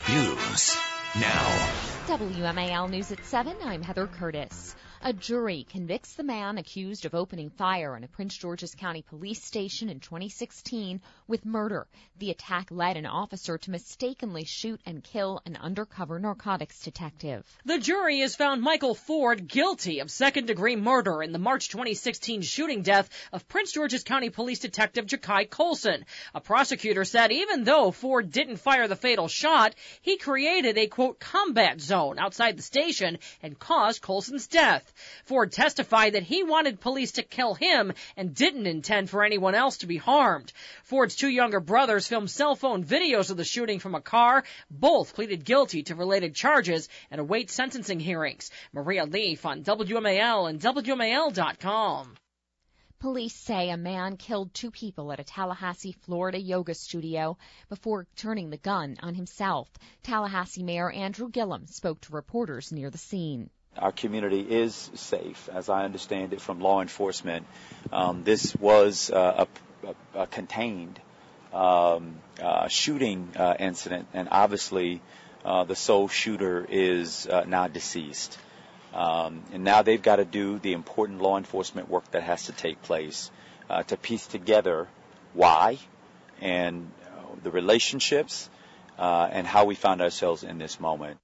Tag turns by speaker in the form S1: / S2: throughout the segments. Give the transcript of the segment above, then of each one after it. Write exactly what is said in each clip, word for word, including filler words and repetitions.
S1: News now.
S2: W M A L News at seven, I'm Heather Curtis. A jury convicts the man accused of opening fire on a Prince George's County police station in twenty sixteen with murder. The attack led an officer to mistakenly shoot and kill an undercover narcotics detective.
S3: The jury has found Michael Ford guilty of second-degree murder in the March twenty sixteen shooting death of Prince George's County Police Detective Jakai Colson. A prosecutor said even though Ford didn't fire the fatal shot, he created a, quote, combat zone outside the station and caused Colson's death. Ford testified that he wanted police to kill him and didn't intend for anyone else to be harmed. Ford's two younger brothers filmed cell phone videos of the shooting from a car. Both pleaded guilty to related charges and await sentencing hearings. Maria Leaf on W M A L and W M A L dot com.
S2: Police say a man killed two people at a Tallahassee, Florida yoga studio before turning the gun on himself. Tallahassee Mayor Andrew Gillum spoke to reporters near the scene.
S4: Our community is safe, as I understand it from law enforcement. Um, this was uh, a, a, a contained um, uh, shooting uh, incident, and obviously uh, the sole shooter is uh, now deceased. Um, and now they've got to do the important law enforcement work that has to take place uh, to piece together why and uh, the relationships uh, and how we found ourselves in this moment.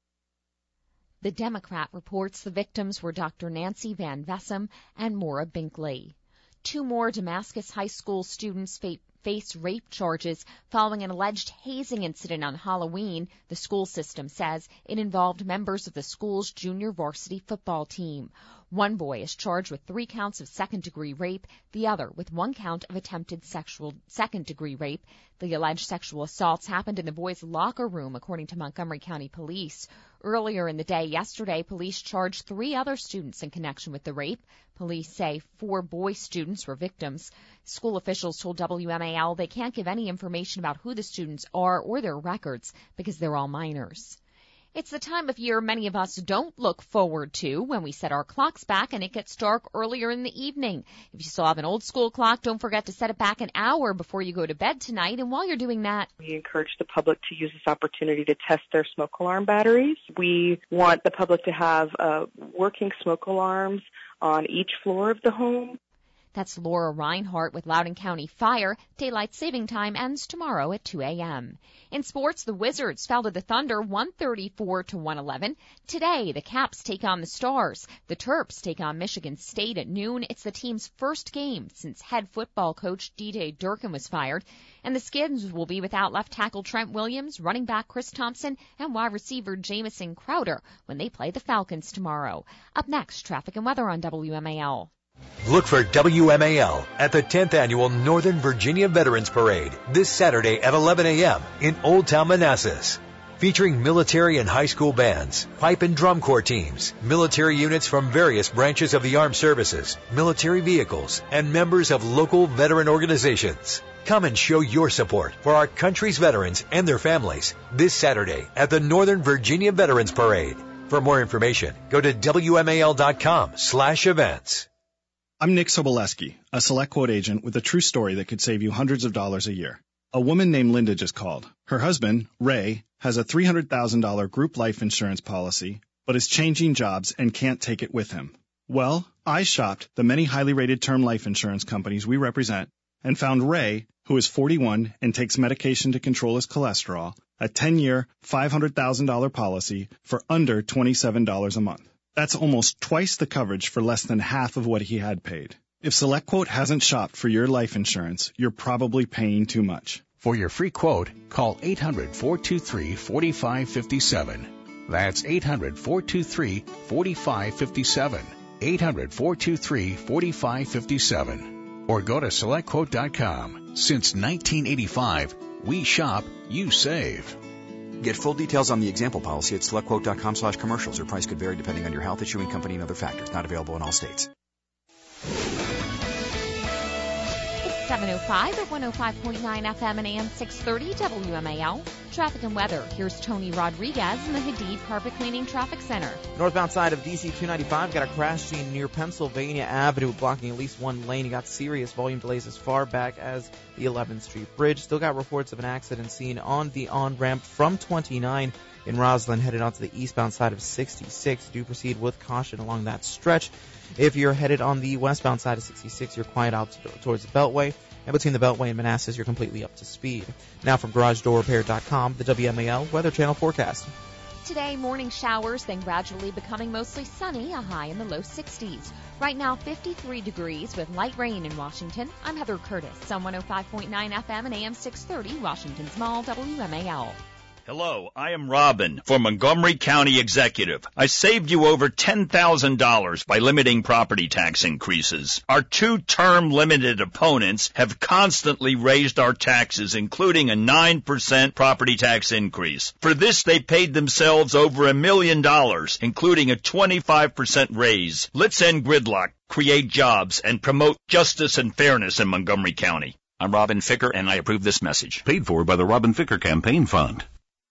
S2: The Democrat reports the victims were Doctor Nancy Van Vessem and Maura Binkley. Two more Damascus High School students fa- face rape charges following an alleged hazing incident on Halloween. The school system says it involved members of the school's junior varsity football team. One boy is charged with three counts of second-degree rape, the other with one count of attempted sexual second-degree rape. The alleged sexual assaults happened in the boys' locker room, according to Montgomery County Police. Earlier in the day yesterday, police charged three other students in connection with the rape. Police say four boy students were victims. School officials told W M A L they can't give any information about who the students are or their records because they're all minors. It's the time of year many of us don't look forward to when we set our clocks back and it gets dark earlier in the evening. If you still have an old school clock, don't forget to set it back an hour before you go to bed tonight. And while you're doing that,
S5: we encourage the public to use this opportunity to test their smoke alarm batteries. We want the public to have uh, working smoke alarms on each floor of the home.
S2: That's Laura Reinhart with Loudoun County Fire. Daylight saving time ends tomorrow at two a.m. In sports, the Wizards fell to the Thunder one thirty-four to one eleven. Today, the Caps take on the Stars. The Terps take on Michigan State at noon. It's the team's first game since head football coach D J Durkin was fired. And the Skins will be without left tackle Trent Williams, running back Chris Thompson, and wide receiver Jamison Crowder when they play the Falcons tomorrow. Up next, traffic and weather on W M A L.
S1: Look for W M A L at the tenth Annual Northern Virginia Veterans Parade this Saturday at eleven a.m. in Old Town Manassas. Featuring military and high school bands, pipe and drum corps teams, military units from various branches of the armed services, military vehicles, and members of local veteran organizations. Come and show your support for our country's veterans and their families this Saturday at the Northern Virginia Veterans Parade. For more information, go to W M A L dot com slash events.
S6: I'm Nick Soboleski, a Select Quote agent with a true story that could save you hundreds of dollars a year. A woman named Linda just called. Her husband, Ray, has a three hundred thousand dollars group life insurance policy, but is changing jobs and can't take it with him. Well, I shopped the many highly rated term life insurance companies we represent and found Ray, who is forty-one and takes medication to control his cholesterol, a ten-year, five hundred thousand dollars policy for under twenty-seven dollars a month. That's almost twice the coverage for less than half of what he had paid. If SelectQuote hasn't shopped for your life insurance, you're probably paying too much.
S7: For your free quote, call eight hundred, four two three, four five five seven. That's eight hundred, four two three, four five five seven. eight hundred, four two three, four five five seven. Or go to select quote dot com. Since nineteen eighty-five, we shop, you save.
S8: Get full details on the example policy at select quote dot com slash commercials. Your price could vary depending on your health, issuing company, and other factors. Not available in all states.
S2: It's seven oh five at one oh five point nine F M and A M six thirty W M A L. Traffic and weather. Here's Tony Rodriguez in the Hadid Carpet Cleaning Traffic Center.
S9: Northbound side of D C two ninety-five, got a crash scene near Pennsylvania Avenue blocking at least one lane. You got serious volume delays as far back as the eleventh Street Bridge. Still got reports of an accident seen on the on-ramp from twenty-nine in Roslyn headed onto the eastbound side of sixty-six. Do proceed with caution along that stretch. If you're headed on the westbound side of sixty-six, you're quiet out towards the Beltway. And between the Beltway and Manassas, you're completely up to speed. Now from Garage Door Repair dot com, the W M A L Weather Channel forecast.
S2: Today, morning showers, then gradually becoming mostly sunny, a high in the low sixties. Right now, fifty-three degrees with light rain in Washington. I'm Heather Curtis on one oh five point nine F M and A M six thirty, Washington's Mall, W M A L.
S10: Hello, I am Robin for Montgomery County Executive. I saved you over ten thousand dollars by limiting property tax increases. Our two-term limited opponents have constantly raised our taxes, including a nine percent property tax increase. For this, they paid themselves over a million dollars, including a twenty-five percent raise. Let's end gridlock, create jobs, and promote justice and fairness in Montgomery County. I'm Robin Ficker, and I approve this message.
S11: Paid for by the Robin Ficker Campaign Fund.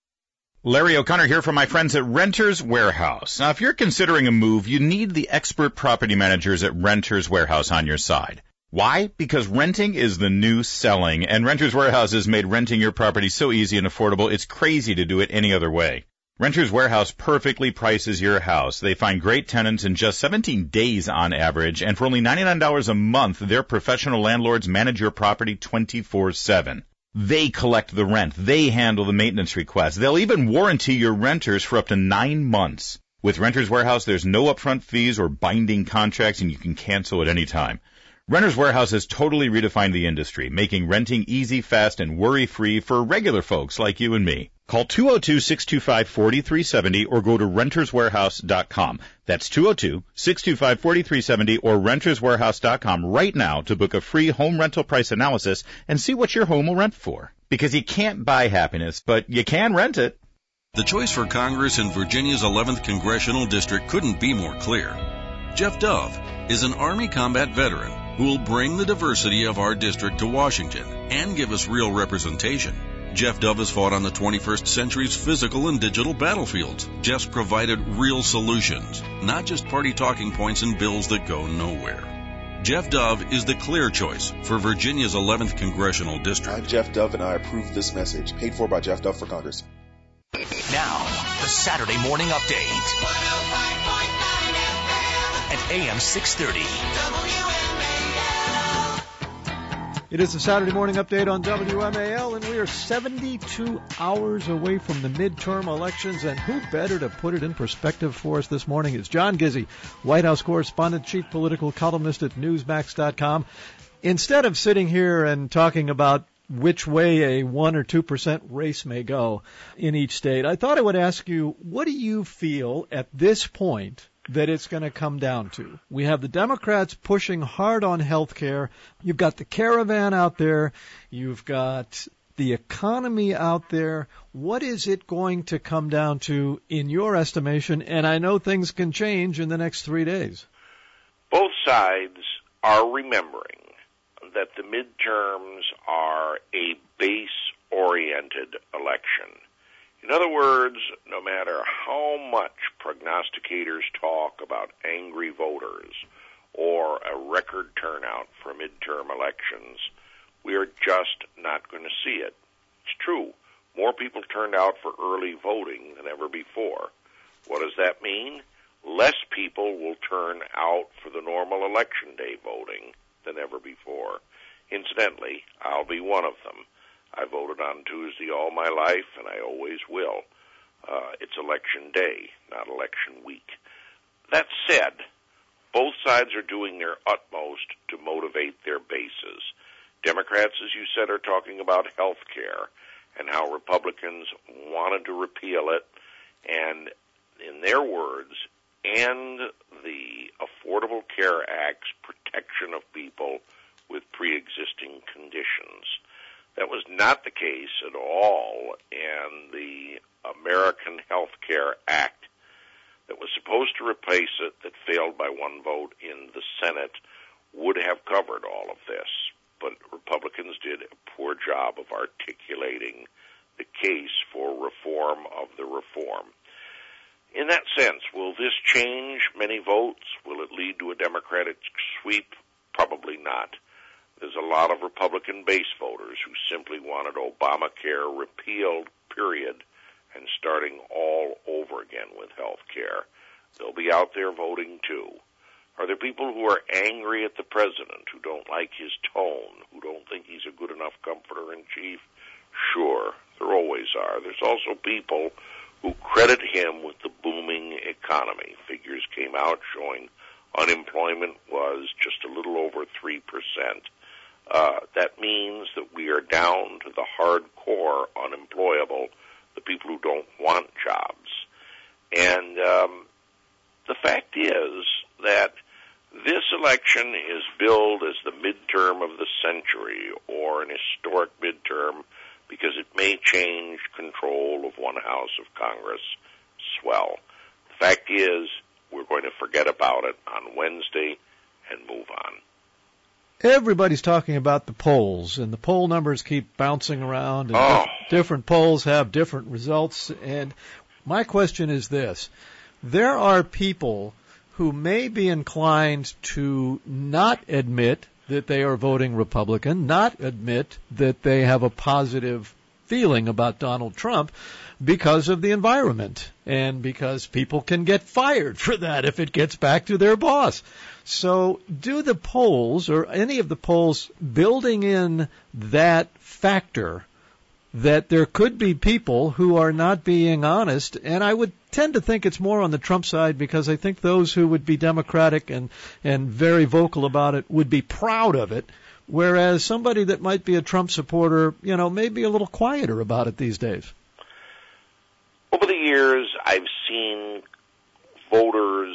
S12: Larry O'Connor here from my friends at Renters Warehouse. Now, if you're considering a move, you need the expert property managers at Renters Warehouse on your side. Why? Because renting is the new selling, and Renters Warehouse has made renting your property so easy and affordable, it's crazy to do it any other way. Renters Warehouse perfectly prices your house. They find great tenants in just seventeen days on average, and for only ninety-nine dollars a month, their professional landlords manage your property twenty-four seven. They collect the rent. They handle the maintenance requests. They'll even warranty your renters for up to nine months. With Renters Warehouse, there's no upfront fees or binding contracts, and you can cancel at any time. Renters Warehouse has totally redefined the industry, making renting easy, fast, and worry-free for regular folks like you and me. Call two oh two, six two five, four three seven oh or go to renters warehouse dot com. That's two oh two, six two five, four three seven oh or renters warehouse dot com right now to book a free home rental price analysis and see what your home will rent for. Because you can't buy happiness, but you can rent it.
S11: The choice for Congress in Virginia's eleventh Congressional District couldn't be more clear. Jeff Dove is an Army combat veteran who will bring the diversity of our district to Washington and give us real representation. Jeff Dove has fought on the twenty-first century's physical and digital battlefields. Jeff's provided real solutions, not just party talking points and bills that go nowhere. Jeff Dove is the clear choice for Virginia's eleventh Congressional District.
S13: I'm Jeff Dove, and I approve this message. Paid for by Jeff Dove for Congress.
S1: Now, the Saturday Morning Update at A M six thirty.
S14: It is the Saturday Morning Update on W M A L, and we are seventy-two hours away from the midterm elections, and who better to put it in perspective for us this morning is John Gizzi, White House correspondent, chief political columnist at Newsmax dot com. Instead of sitting here and talking about which way a one or two percent race may go in each state, I thought I would ask you, what do you feel at this point that it's going to come down to? We have the Democrats pushing hard on health care. You've got the caravan out there. You've got the economy out there. What is it going to come down to in your estimation? And I know things can change in the next three days.
S15: Both sides are remembering that the midterms are a base-oriented election. In other words, no matter how much prognosticators talk about angry voters or a record turnout for midterm elections, we are just not going to see it. It's true. More people turned out for early voting than ever before. What does that mean? Less people will turn out for the normal election day voting than ever before. Incidentally, I'll be one of them. I voted on Tuesday all my life, and I always will. Uh, it's election day, not election week. That said, both sides are doing their utmost to motivate their bases. Democrats, as you said, are talking about health care and how Republicans wanted to repeal it and, in their words, end the Affordable Care Act's protection of people with pre-existing conditions. That was not the case at all in the American Health Care Act that was supposed to replace it, that failed by one vote in the Senate, would have covered all of this. But Republicans did a poor job of articulating the case for reform of the reform. In that sense, will this change many votes? Will it lead to a Democratic sweep? Probably not. There's a lot of Republican base voters who simply wanted Obamacare repealed, period, and starting all over again with health care. They'll be out there voting too. Are there people who are angry at the president, who don't like his tone, who don't think he's a good enough comforter-in-chief? Sure, there always are. There's also people who credit him with the booming economy. Figures came out showing unemployment was just a little over three percent. Uh, that means that we are down to the hardcore unemployable, the people who don't want jobs. And um, the fact is that this election is billed as the midterm of the century, or an historic midterm, because it may change control of one house of Congress. Swell. The fact is, we're going to forget about it on Wednesday and move on.
S14: Everybody's talking about the polls, and the poll numbers keep bouncing around, and
S15: oh.
S14: different polls have different results. And my question is this. There are people who may be inclined to not admit that they are voting Republican, not admit that they have a positive feeling about Donald Trump because of the environment and because people can get fired for that if it gets back to their boss. So do the polls, or any of the polls, building in that factor that there could be people who are not being honest, and I would tend to think it's more on the Trump side, because I think those who would be Democratic and, and very vocal about it would be proud of it, whereas somebody that might be a Trump supporter, you know, may be a little quieter about it these days.
S15: Over the years, I've seen voters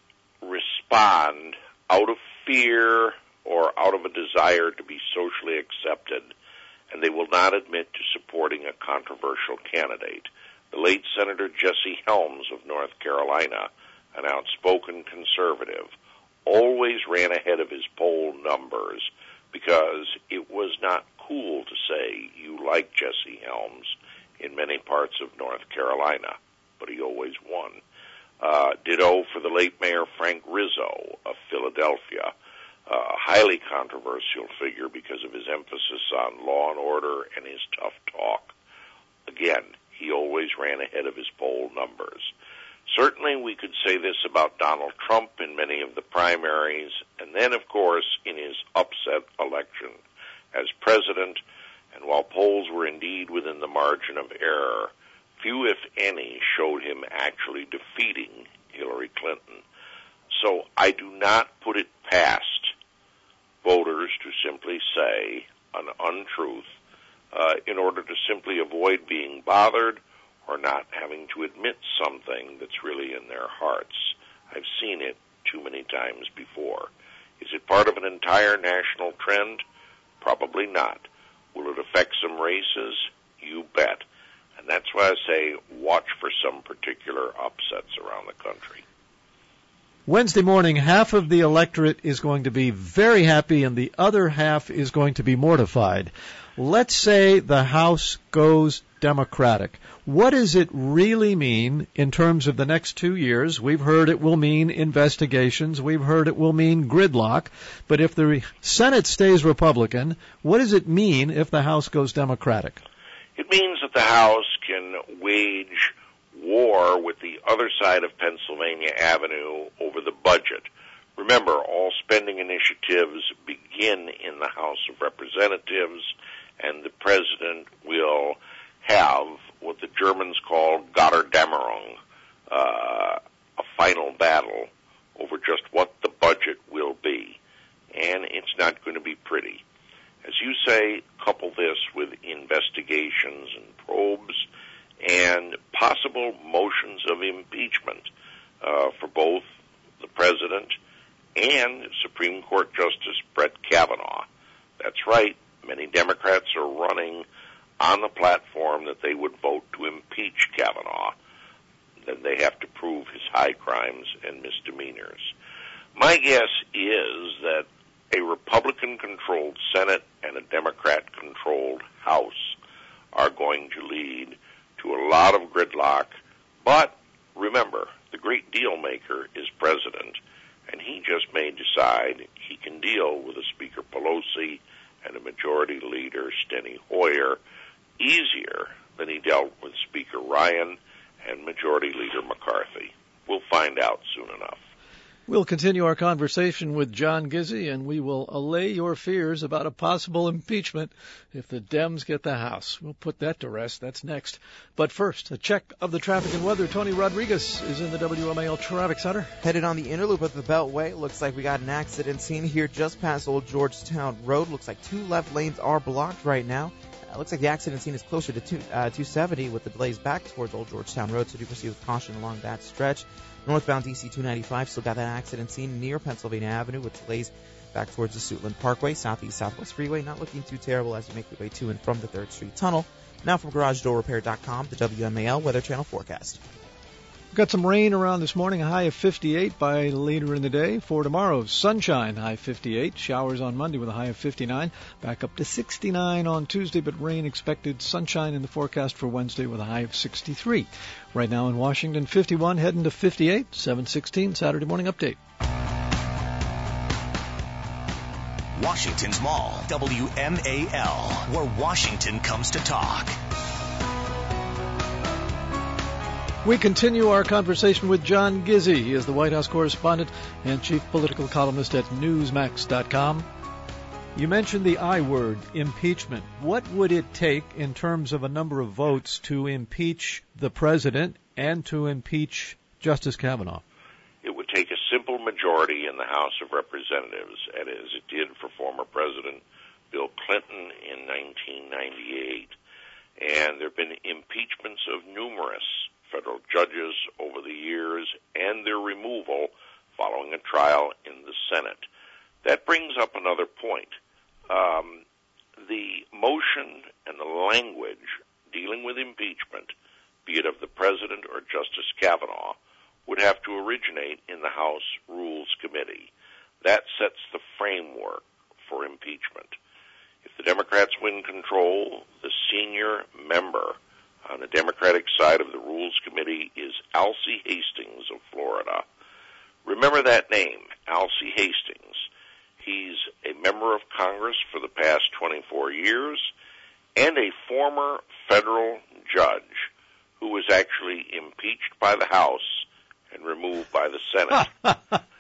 S15: respond out of fear or out of a desire to be socially accepted, and they will not admit to supporting a controversial candidate. The late Senator Jesse Helms of North Carolina, an outspoken conservative, always ran ahead of his poll numbers because it was not cool to say you like Jesse Helms in many parts of North Carolina, but he always won. Uh, ditto for the late Mayor Frank Rizzo of Philadelphia, a uh, highly controversial figure because of his emphasis on law and order and his tough talk. Again, he always ran ahead of his poll numbers. Certainly we could say this about Donald Trump in many of the primaries, and then, of course, in his upset election as president. And while polls were indeed within the margin of error, few, if any, showed him actually defeating Hillary Clinton. So I do not put it past voters to simply say an untruth uh, in order to simply avoid being bothered or not having to admit something that's really in their hearts. I've seen it too many times before. Is it part of an entire national trend? Probably not. Will it affect some races? You bet. And that's why I say watch for some particular upsets around the country.
S14: Wednesday morning, half of the electorate is going to be very happy and the other half is going to be mortified. Let's say the House goes Democratic. What does it really mean in terms of the next two years? We've heard it will mean investigations. We've heard it will mean gridlock. But if the Senate stays Republican, what does it mean if the House goes Democratic?
S15: It means that the House can wage war with the other side of Pennsylvania Avenue over the budget. Remember, all spending initiatives begin in the House of Representatives, and the president will have what the Germans call Götterdämmerung, uh, a final battle over just what the budget will be. And it's not going to be pretty. As you say, couple this with investigations and probes and possible motions of impeachment uh, for both the president and Supreme Court Justice Brett Kavanaugh. That's right, many Democrats are running on the platform that they would vote to impeach Kavanaugh. Then they have to prove his high crimes and misdemeanors. My guess is that a Republican-controlled Senate and a Democrat-controlled House are going to lead to a lot of gridlock. But remember, the great deal maker is president, and he just may decide he can deal with a Speaker Pelosi and a Majority Leader Steny Hoyer easier than he dealt with Speaker Ryan and Majority Leader McCarthy. We'll find out soon enough.
S14: We'll continue our conversation with John Gizzi, and we will allay your fears about a possible impeachment if the Dems get the House. We'll put that to rest. That's next. But first, a check of the traffic and weather. Tony Rodriguez is in the W M A L Traffic Center.
S9: Headed on the inner loop of the Beltway. Looks like we got an accident scene here just past Old Georgetown Road. Looks like two left lanes are blocked right now. Uh, looks like the accident scene is closer to two, uh, two seventy with the delays back towards Old Georgetown Road, so do proceed with caution along that stretch. Northbound D C two ninety-five still got that accident scene near Pennsylvania Avenue with delays back towards the Suitland Parkway. Southeast Southwest Freeway not looking too terrible as you make your way to and from the third Street Tunnel. Now from Garage Door Repair dot com, the W M A L Weather Channel forecast.
S14: We've got some rain around this morning, a high of fifty-eight by later in the day. For tomorrow, sunshine, high fifty-eight. Showers on Monday with a high of fifty-nine. Back up to sixty-nine on Tuesday, but rain expected. Sunshine in the forecast for Wednesday with a high of sixty-three. Right now in Washington, fifty-one, heading to fifty-eight. seven sixteen, Saturday morning update.
S16: Washington's Mall, W M A L, where Washington comes to talk.
S14: We continue our conversation with John Gizzi. He is the White House correspondent and chief political columnist at Newsmax dot com. You mentioned the I word, impeachment. What would it take in terms of a number of votes to impeach the president and to impeach Justice Kavanaugh?
S15: It would take a simple majority in the House of Representatives, as it did for former President Bill Clinton in nineteen ninety-eight. And there have been impeachments of numerous federal judges over the years and their removal following a trial in the Senate. That brings up another point. Um, the motion and the language dealing with impeachment, be it of the President or Justice Kavanaugh, would have to originate in the House Rules Committee. That sets the framework for impeachment. If the Democrats win control, the senior member on the Democratic side of the Rules Committee is Alcee Hastings of Florida. Remember that name, Alcee Hastings. He's a member of Congress for the past twenty-four years and a former federal judge who was actually impeached by the House and removed by the Senate.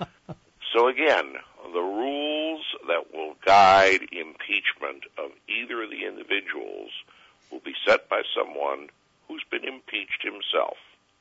S15: So again, the rules that will guide impeachment of either of the individuals will be set by someone who's been impeached himself.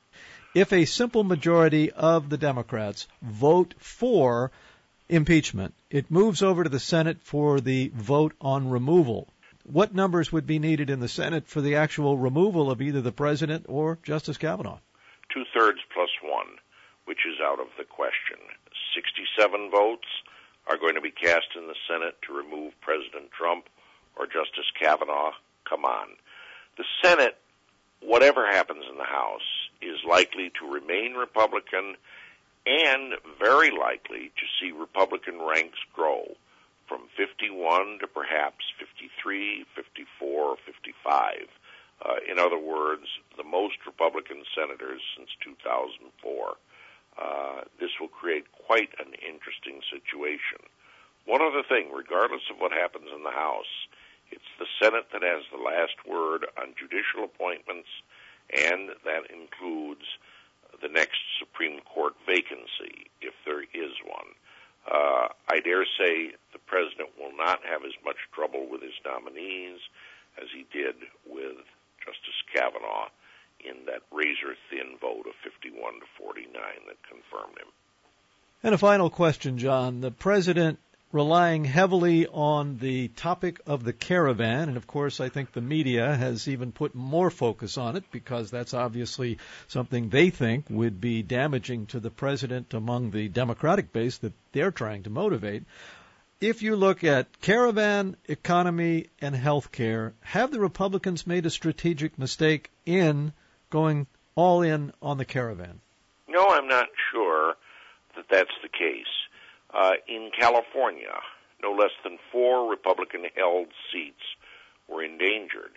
S14: If a simple majority of the Democrats vote for impeachment, it moves over to the Senate for the vote on removal. What numbers would be needed in the Senate for the actual removal of either the president or Justice Kavanaugh?
S15: Two-thirds plus one, which is out of the question. sixty-seven votes are going to be cast in the Senate to remove President Trump or Justice Kavanaugh. Come on. The Senate, whatever happens in the House, is likely to remain Republican and very likely to see Republican ranks grow from fifty-one to perhaps fifty-three, fifty-four, fifty-five. Uh, in other words, the most Republican senators since two thousand four. Uh, this will create quite an interesting situation. One other thing, regardless of what happens in the House, it's the Senate that has the last word on judicial appointments, and that includes the next Supreme Court vacancy, if there is one. Uh, I dare say the president will not have as much trouble with his nominees as he did with Justice Kavanaugh in that razor-thin vote of fifty-one to forty-nine that confirmed him.
S14: And a final question, John. The president relying heavily on the topic of the caravan, and of course I think the media has even put more focus on it because that's obviously something they think would be damaging to the president among the Democratic base that they're trying to motivate. If you look at caravan, economy, and health care, have the Republicans made a strategic mistake in going all in on the caravan?
S15: No, I'm not sure that that's the case. Uh, in California, no less than four Republican-held seats were endangered,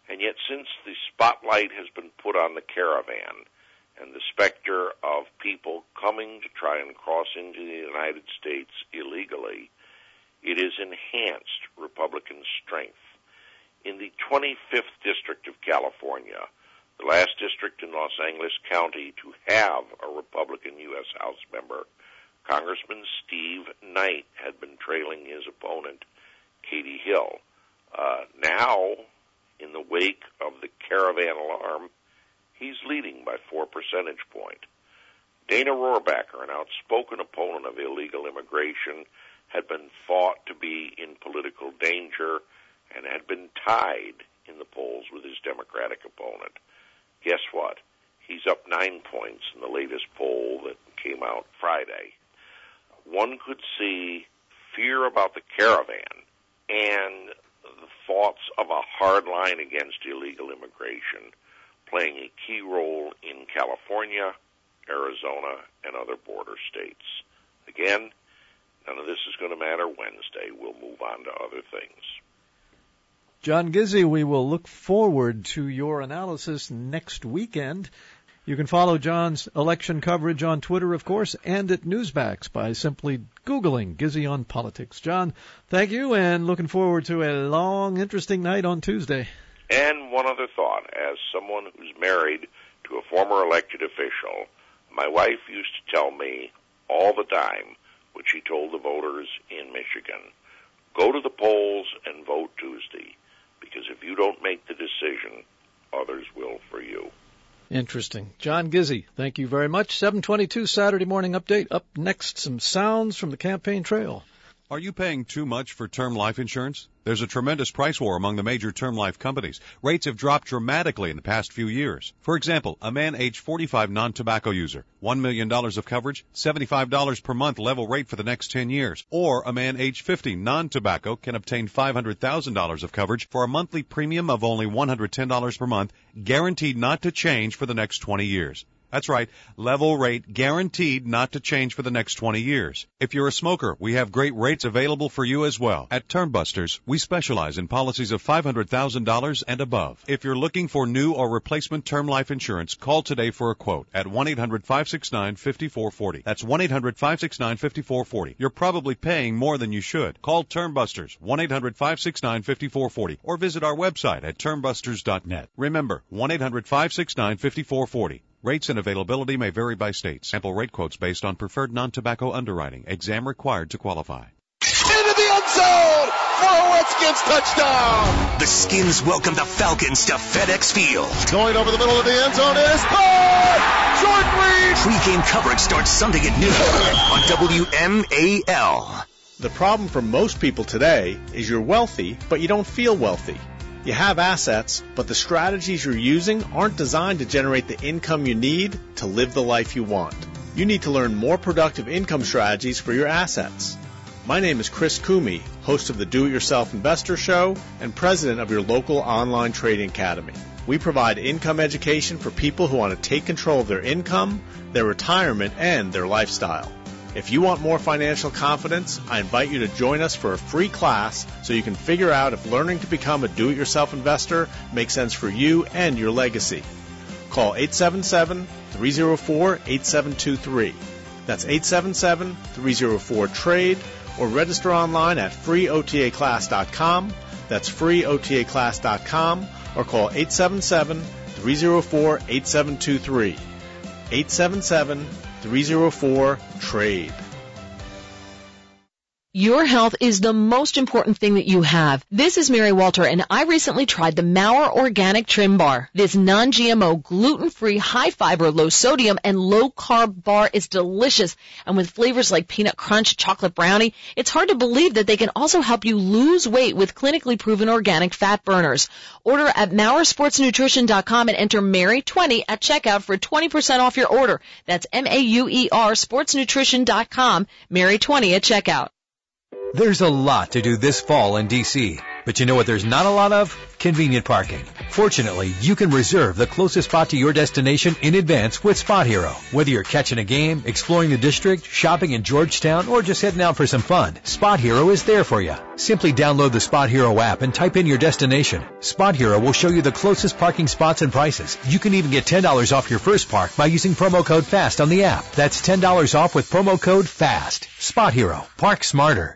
S15: And yet since the spotlight has been put on the caravan and the specter of people coming to try and cross into the United States illegally, it has enhanced Republican strength. In the twenty-fifth District of California, the last district in Los Angeles County to have a Republican U S House member, Congressman Steve Knight had been trailing his opponent, Katie Hill. Uh, now, in the wake of the caravan alarm, he's leading by four percentage points. Dana Rohrabacher, an outspoken opponent of illegal immigration, had been thought to be in political danger and had been tied in the polls with his Democratic opponent. Guess what? He's up nine points in the latest poll that came out Friday. One could see fear about the caravan and the thoughts of a hard line against illegal immigration playing a key role in California, Arizona, and other border states. Again, none of this is going to matter Wednesday. We'll move on to other things.
S14: John Gizzi, we will look forward to your analysis next weekend. You can follow John's election coverage on Twitter, of course, and at Newsmax by simply Googling Gizzi on Politics. John, thank you, and looking forward to a long, interesting night on Tuesday.
S15: And one other thought, as someone who's married to a former elected official, my wife used to tell me all the time, which she told the voters in Michigan, go to the polls and vote Tuesday, because if you don't make the decision, others will for you.
S14: Interesting. John Gizzi, thank you very much. seven twenty-two Saturday Morning Update. Up next, some sounds from the campaign trail.
S17: Are you paying too much for term life insurance? There's a tremendous price war among the major term life companies. Rates have dropped dramatically in the past few years. For example, a man age forty-five non-tobacco user, one million dollars of coverage, seventy-five dollars per month level rate for the next ten years. Or a man age fifty non-tobacco can obtain five hundred thousand dollars of coverage for a monthly premium of only one hundred ten dollars per month, guaranteed not to change for the next twenty years. That's right, level rate guaranteed not to change for the next twenty years. If you're a smoker, we have great rates available for you as well. At Termbusters, we specialize in policies of five hundred thousand dollars and above. If you're looking for new or replacement term life insurance, call today for a quote at one eight hundred five six nine five four four zero. That's one eight hundred five six nine five four four zero. You're probably paying more than you should. Call Termbusters, one eight hundred five six nine five four four zero, or visit our website at termbusters dot net. Remember, one eight hundred five six nine five four four zero. Rates and availability may vary by state. Sample rate quotes based on preferred non-tobacco underwriting. Exam required to qualify.
S18: Into the end zone for a Redskins touchdown.
S16: The Skins welcome the Falcons to FedEx Field.
S18: Going over the middle of the end zone is oh! Jordan Reed.
S16: Pre-game coverage starts Sunday at noon on W M A L.
S19: The problem for most people today is you're wealthy, but you don't feel wealthy. You have assets, but the strategies you're using aren't designed to generate the income you need to live the life you want. You need to learn more productive income strategies for your assets. My name is Chris Coomey, host of the Do-It-Yourself Investor Show and president of your local online trading academy. We provide income education for people who want to take control of their income, their retirement, and their lifestyle. If you want more financial confidence, I invite you to join us for a free class so you can figure out if learning to become a do-it-yourself investor makes sense for you and your legacy. Call eight seven seven, three zero four, eight seven two three. That's eight seven seven, three zero four, TRADE, or register online at free O T A class dot com. That's free O T A class dot com, or call eight seven seven, three zero four, eight seven two three. eight seven seven, three zero four, TRADE.
S20: Your health is the most important thing that you have. This is Mary Walter, and I recently tried the Mauer Organic Trim Bar. This non-G M O, gluten-free, high-fiber, low-sodium, and low-carb bar is delicious. And with flavors like peanut crunch, chocolate brownie, it's hard to believe that they can also help you lose weight with clinically proven organic fat burners. Order at Mauer Sports Nutrition dot com and enter Mary twenty at checkout for twenty percent off your order. That's M A U E R Sports Nutrition dot com, Mary twenty at checkout.
S1: There's a lot to do this fall in D C, but you know what there's not a lot of? Convenient parking. Fortunately, you can reserve the closest spot to your destination in advance with Spot Hero. Whether you're catching a game, exploring the district, shopping in Georgetown, or just heading out for some fun, Spot Hero is there for you. Simply download the Spot Hero app and type in your destination. Spot Hero will show you the closest parking spots and prices. You can even get ten dollars off your first park by using promo code FAST on the app. That's ten dollars off with promo code FAST. Spot Hero. Park smarter.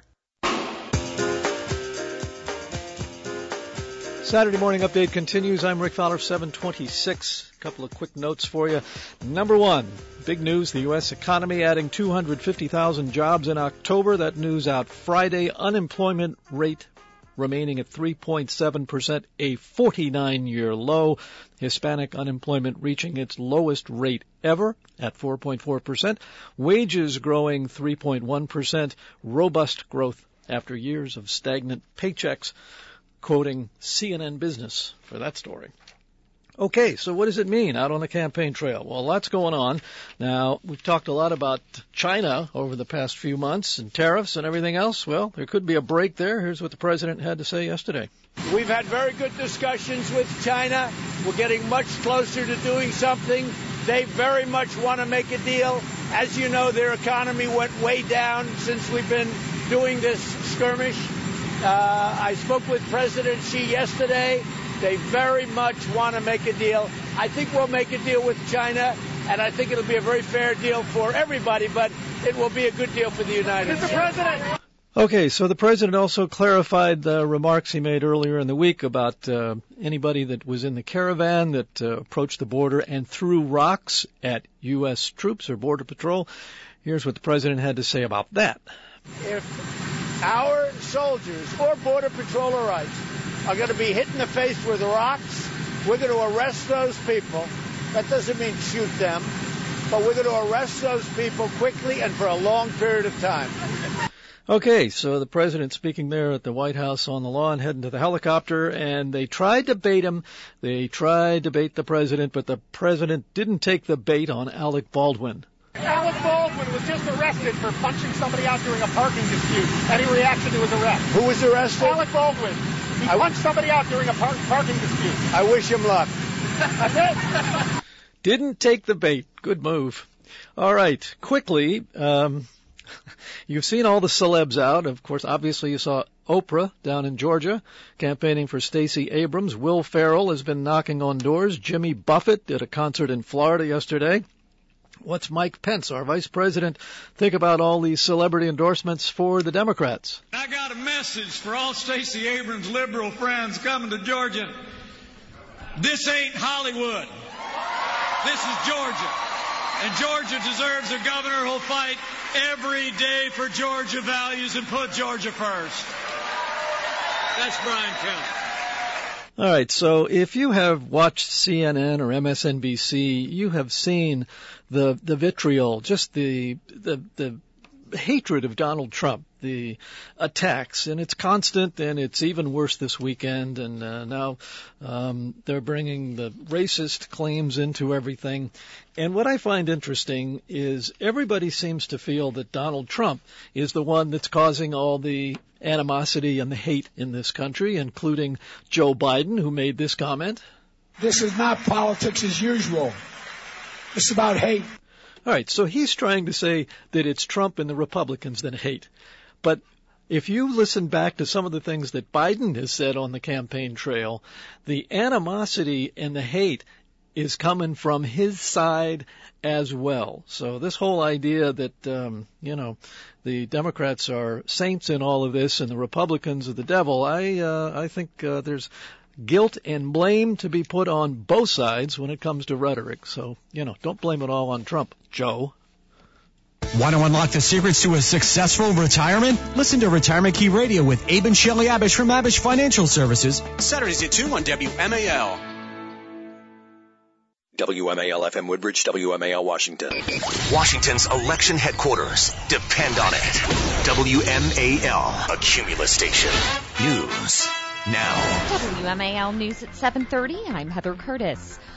S14: Saturday Morning Update continues. I'm Rick Fowler, seven twenty-six. A couple of quick notes for you. Number one, big news, the U S economy adding two hundred fifty thousand jobs in October. That news out Friday. Unemployment rate remaining at three point seven percent, a forty-nine year low. Hispanic unemployment reaching its lowest rate ever at four point four percent. Wages growing three point one percent. Robust growth after years of stagnant paychecks. Quoting C N N Business for that story. Okay, so what does it mean out on the campaign trail? Well, lots going on. Now, we've talked a lot about China over the past few months and tariffs and everything else. Well, there could be a break there. Here's what the president had to say yesterday.
S21: We've had very good discussions with China. We're getting much closer to doing something. They very much want to make a deal. As you know, their economy went way down since we've been doing this skirmish. Uh, I spoke with President Xi yesterday. They very much want to make a deal. I think we'll make a deal with China, and I think it'll be a very fair deal for everybody, but it will be a good deal for the United States. Mister President!
S14: Okay, so the president also clarified the remarks he made earlier in the week about uh, anybody that was in the caravan that uh, approached the border and threw rocks at U S troops or Border Patrol. Here's what the president had to say about that.
S21: If our soldiers or Border Patrolerites are going to be hit in the face with rocks, we're going to arrest those people. That doesn't mean shoot them, but we're going to arrest those people quickly and for a long period of time.
S14: Okay, so the president speaking there at the White House on the lawn, heading to the helicopter, and they tried to bait him. They tried to bait the president, but the president didn't take the bait on Alec Baldwin.
S22: Alec Baldwin was just arrested for punching somebody out during a parking dispute. Any reaction to his arrest?
S21: Who was arrested?
S22: Alec Baldwin. He I punched somebody out during a par- parking dispute.
S21: I wish him luck.
S22: That's it.
S14: Didn't take the bait. Good move. All right, quickly, um, you've seen all the celebs out. Of course, obviously you saw Oprah down in Georgia campaigning for Stacey Abrams. Will Ferrell has been knocking on doors. Jimmy Buffett did a concert in Florida yesterday. What's Mike Pence, our vice president, think about all these celebrity endorsements for the Democrats?
S23: I got a message for all Stacey Abrams liberal friends coming to Georgia. This ain't Hollywood. This is Georgia. And Georgia deserves a governor who'll fight every day for Georgia values and put Georgia first. That's Brian Kemp.
S14: All right, so if you have watched C N N or M S N B C, you have seen the the vitriol, just the the the hatred of Donald Trump, the attacks, and it's constant, and it's even worse this weekend. And uh, now um, they're bringing the racist claims into everything. And what I find interesting is everybody seems to feel that Donald Trump is the one that's causing all the animosity and the hate in this country, including Joe Biden, who made this comment.
S24: This is not politics as usual. It's about hate.
S14: All right, so he's trying to say that it's Trump and the Republicans that hate. But if you listen back to some of the things that Biden has said on the campaign trail, the animosity and the hate is coming from his side as well. So this whole idea that, um, you know, the Democrats are saints in all of this and the Republicans are the devil, I, uh, I think uh, there's guilt and blame to be put on both sides when it comes to rhetoric. So, you know, don't blame it all on Trump, Joe.
S25: Want to unlock the secrets to a successful retirement? Listen to Retirement Key Radio with Abe and Shelley Abish from Abish Financial Services.
S16: Saturdays at two on W M A L. W M A L F M Woodbridge, W M A L Washington. Washington's election headquarters. Depend on it. W M A L, a Cumulus station. News now.
S2: W M A L News at seven thirty. I'm Heather Curtis.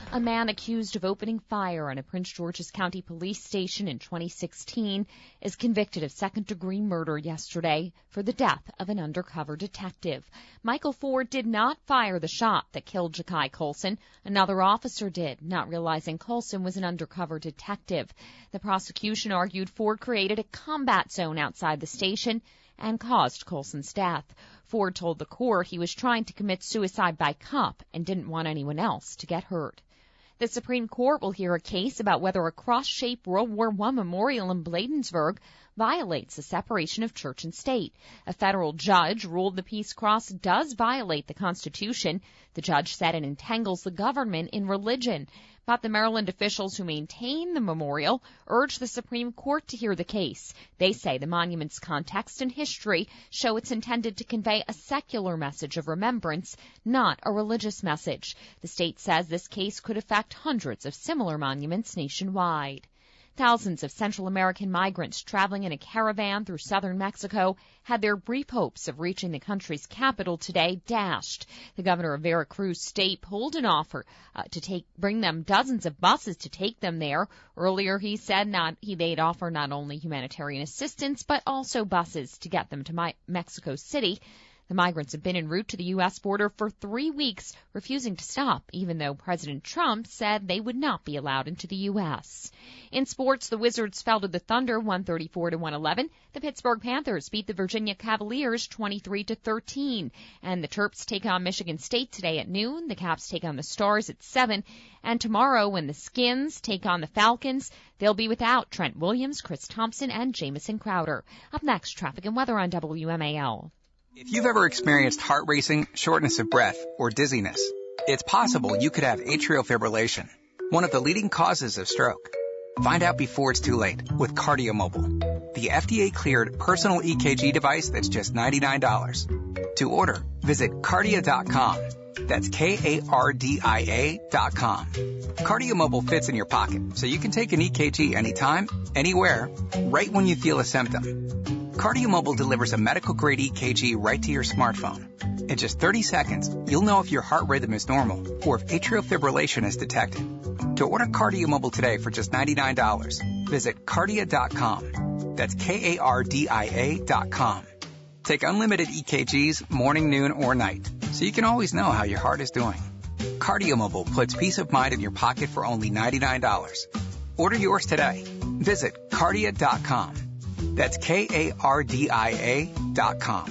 S2: A man accused of opening fire on a Prince George's County police station in twenty sixteen is convicted of second-degree murder yesterday for the death of an undercover detective. Michael Ford did not fire the shot that killed Ja'Kai Colson. Another officer did, not realizing Colson was an undercover detective. The prosecution argued Ford created a combat zone outside the station and caused Colson's death. Ford told the court he was trying to commit suicide by cop and didn't want anyone else to get hurt. The Supreme Court will hear a case about whether a cross-shaped World War One memorial in Bladensburg violates the separation of church and state. A federal judge ruled the Peace Cross does violate the Constitution. The judge said it entangles the government in religion. But the Maryland officials who maintain the memorial urged the Supreme Court to hear the case. They say the monument's context and history show it's intended to convey a secular message of remembrance, not a religious message. The state says this case could affect hundreds of similar monuments nationwide. Thousands of Central American migrants traveling in a caravan through southern Mexico had their brief hopes of reaching the country's capital today dashed. The governor of Veracruz State pulled an offer uh, to take bring them dozens of buses to take them there. Earlier, he said not he they'd offer not only humanitarian assistance but also buses to get them to my, Mexico City. The migrants have been en route to the U S border for three weeks, refusing to stop, even though President Trump said they would not be allowed into the U S. In sports, the Wizards fell to the Thunder one thirty-four to one eleven. The Pittsburgh Panthers beat the Virginia Cavaliers twenty-three to thirteen. And the Terps take on Michigan State today at noon. The Caps take on the Stars at seven. And tomorrow, when the Skins take on the Falcons, they'll be without Trent Williams, Chris Thompson, and Jamison Crowder. Up next, traffic and weather on W M A L.
S3: If you've ever experienced heart racing, shortness of breath, or dizziness, it's possible you could have atrial fibrillation, one of the leading causes of stroke. Find out before it's too late with KardioMobile, the F D A-cleared personal E K G device that's just ninety-nine dollars. To order, visit kardia dot com. That's K A R D I A dot com. KardioMobile fits in your pocket, so you can take an E K G anytime, anywhere, right when you feel a symptom. KardioMobile delivers a medical-grade E K G right to your smartphone. In just thirty seconds, you'll know if your heart rhythm is normal or if atrial fibrillation is detected. To order KardioMobile today for just ninety-nine dollars, visit kardia dot com. That's K A R D I A dot com. Take unlimited E K Gs morning, noon, or night, so you can always know how your heart is doing. KardioMobile puts peace of mind in your pocket for only ninety-nine dollars. Order yours today. Visit kardia dot com. That's K A R D I A dot com.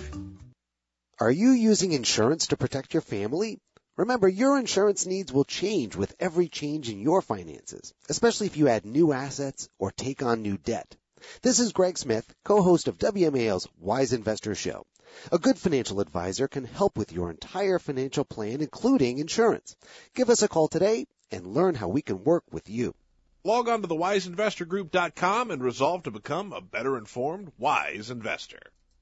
S4: Are you using insurance to protect your family? Remember, your insurance needs will change with every change in your finances, especially if you add new assets or take on new debt. This is Greg Smith, co-host of W M A L's Wise Investor Show. A good financial advisor can help with your entire financial plan, including insurance. Give us a call today and learn how we can work with you.
S5: Log on to the wise investor group dot com and resolve to become a better informed, wise investor.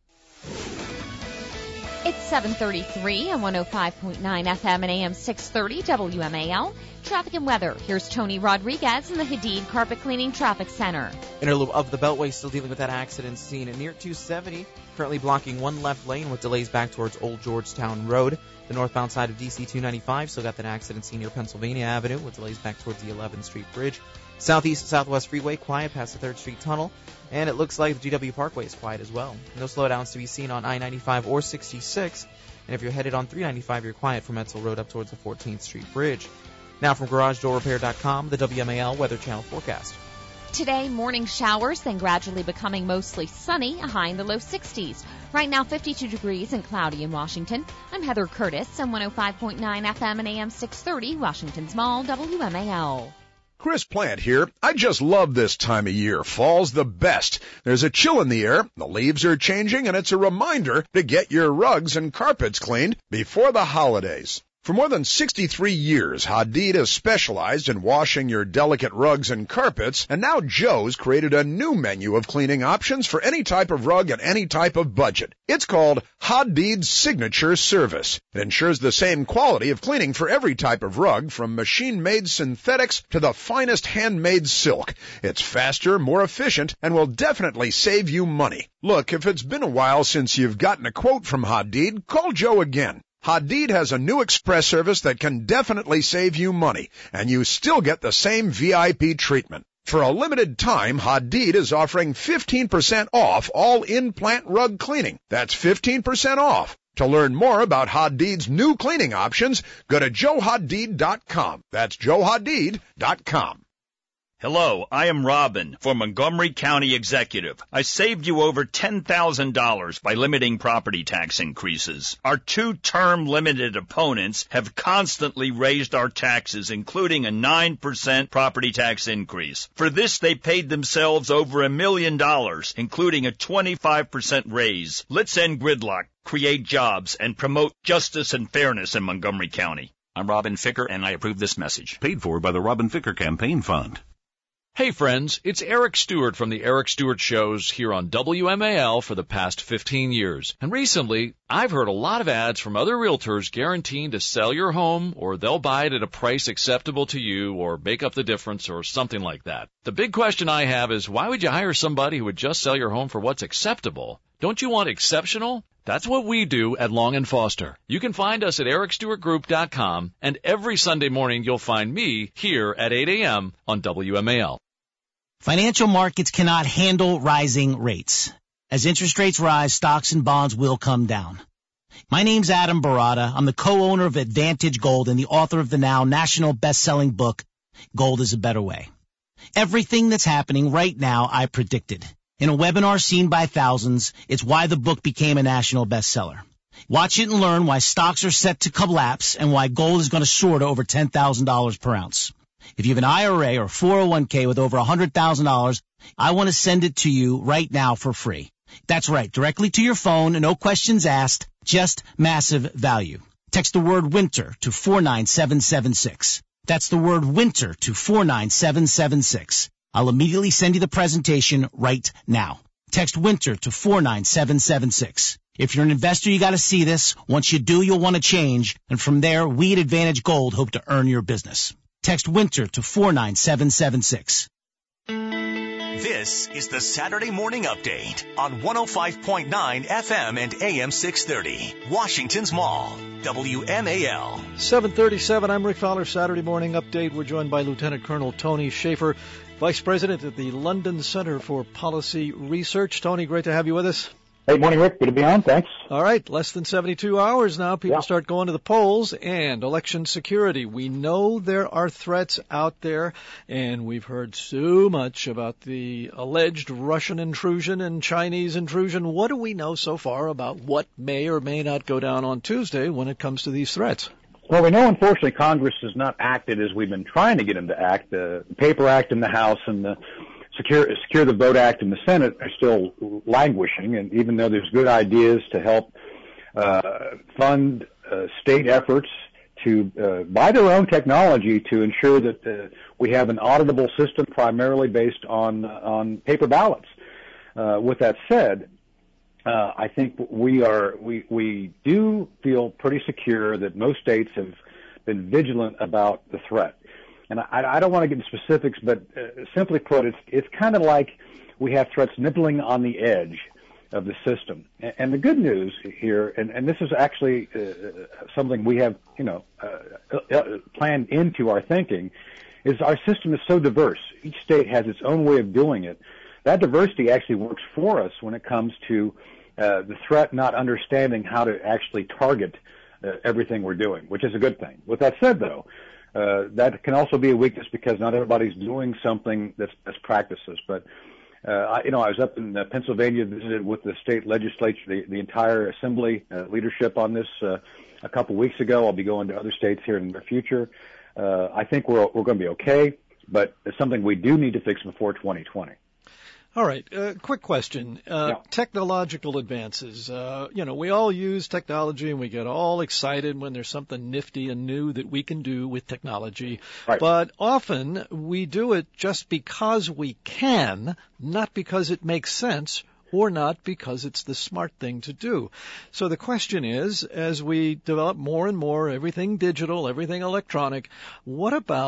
S2: It's seven thirty-three on one oh five point nine F M and A M six thirty W M A L. Traffic and weather. Here's Tony Rodriguez in the Hadid Carpet Cleaning Traffic Center.
S9: Interloop of the Beltway still dealing with that accident scene at near two seventy, currently blocking one left lane with delays back towards Old Georgetown Road. The northbound side of D C two ninety-five still got that accident scene near Pennsylvania Avenue with delays back towards the eleventh Street Bridge. Southeast Southwest Freeway quiet past the third Street Tunnel, and it looks like the G W Parkway is quiet as well. No slowdowns to be seen on I ninety-five or sixty-six, and if you're headed on three ninety-five, you're quiet from Edsel Road up towards the fourteenth Street Bridge. Now from Garage Door Repair dot com, the W M A L Weather Channel forecast.
S2: Today, morning showers, then gradually becoming mostly sunny, a high in the low sixties. Right now, fifty-two degrees and cloudy in Washington. I'm Heather Curtis on one oh five point nine F M and A M six thirty, Washington's Mall, W M A L.
S6: Chris Plant here. I just love this time of year. Fall's the best. There's a chill in the air, the leaves are changing, and it's a reminder to get your rugs and carpets cleaned before the holidays. For more than sixty-three years, Hadid has specialized in washing your delicate rugs and carpets, and now Joe's created a new menu of cleaning options for any type of rug and any type of budget. It's called Hadid Signature Service. It ensures the same quality of cleaning for every type of rug, from machine-made synthetics to the finest handmade silk. It's faster, more efficient, and will definitely save you money. Look, if it's been a while since you've gotten a quote from Hadid, call Joe again. Hadid has a new express service that can definitely save you money, and you still get the same V I P treatment. For a limited time, Hadid is offering fifteen percent off all in-plant rug cleaning. That's fifteen percent off. To learn more about Hadid's new cleaning options, go to joe hadid dot com. That's joe hadid dot com.
S7: Hello, I am Robin for Montgomery County Executive. I saved you over ten thousand dollars by limiting property tax increases. Our two-term limited opponents have constantly raised our taxes, including a nine percent property tax increase. For this, they paid themselves over a million dollars, including a twenty-five percent raise. Let's end gridlock, create jobs, and promote justice and fairness in Montgomery County. I'm Robin Ficker, and I approve this message.
S17: Paid for by the Robin Ficker Campaign Fund.
S8: Hey friends, it's Eric Stewart from the Eric Stewart Shows here on W M A L for the past fifteen years. And recently, I've heard a lot of ads from other realtors guaranteeing to sell your home, or they'll buy it at a price acceptable to you, or make up the difference, or something like that. The big question I have is, why would you hire somebody who would just sell your home for what's acceptable? Don't you want exceptional? That's what we do at Long and Foster. You can find us at eric stewart group dot com, and every Sunday morning you'll find me here at eight a.m. on W M A L.
S10: Financial markets cannot handle rising rates. As interest rates rise, stocks and bonds will come down. My name's Adam Barada. I'm the co-owner of Advantage Gold and the author of the now national best-selling book, Gold is a Better Way. Everything that's happening right now, I predicted. In a webinar seen by thousands, it's why the book became a national bestseller. Watch it and learn why stocks are set to collapse and why gold is going to soar to over ten thousand dollars per ounce. If you have an I R A or four oh one k with over one hundred thousand dollars, I want to send it to you right now for free. That's right, directly to your phone, no questions asked, just massive value. Text the word winter to four nine seven seven six. That's the word winter to four nine seven seven six. I'll immediately send you the presentation right now. Text winter to four nine seven seven six. If you're an investor, you got to see this. Once you do, you'll want to change. And from there, we at Advantage Gold hope to earn your business. Text winter to four nine seven seven six.
S16: This is the Saturday Morning Update on one oh five point nine F M and A M six thirty, Washington's Mall, W M A L.
S14: seven thirty-seven, I'm Rick Fowler, Saturday Morning Update. We're joined by Lieutenant Colonel Tony Schaefer, Vice President at the London Center for Policy Research. Tony, great to have you with us.
S11: Hey, morning, Rick. Good to be on. Thanks.
S14: All right. Less than seventy-two hours now. People yeah. start going to the polls, and election security. We know there are threats out there, and we've heard so much about the alleged Russian intrusion and Chinese intrusion. What do we know so far about what may or may not go down on Tuesday when it comes to these threats?
S11: Well, we know, unfortunately, Congress has not acted as we've been trying to get them to act. The PAPER Act in the House and the Secure, Secure the Vote Act in the Senate are still languishing, and even though there's good ideas to help uh, fund uh, state efforts to uh, buy their own technology to ensure that uh, we have an auditable system primarily based on on paper ballots. Uh, with that said, uh, I think we are we we do feel pretty secure that most states have been vigilant about the threat. And I, I don't want to get into specifics, but uh, simply put, it's it's kind of like we have threats nibbling on the edge of the system. And, and the good news here, and, and this is actually uh, something we have, you know, uh, uh, planned into our thinking, is our system is so diverse. Each state has its own way of doing it. That diversity actually works for us when it comes to uh, the threat not understanding how to actually target uh, everything we're doing, which is a good thing. With that said, though, Uh, that can also be a weakness because not everybody's doing something that's best practices. But, uh, I, you know, I was up in uh, Pennsylvania, visited with the state legislature, the, the entire assembly uh, leadership on this uh, a couple weeks ago. I'll be going to other states here in the future. Uh, I think we're, we're going to be okay, but it's something we do need to fix before twenty twenty.
S14: All right. Uh, quick question. Uh, yeah. Technological advances. Uh, you know, we all use technology and we get all excited when there's something nifty and new that we can do with technology.
S11: Right.
S14: But often we do it just because we can, not because it makes sense or not because it's the smart thing to do. So the question is, as we develop more and more everything digital, everything electronic, what about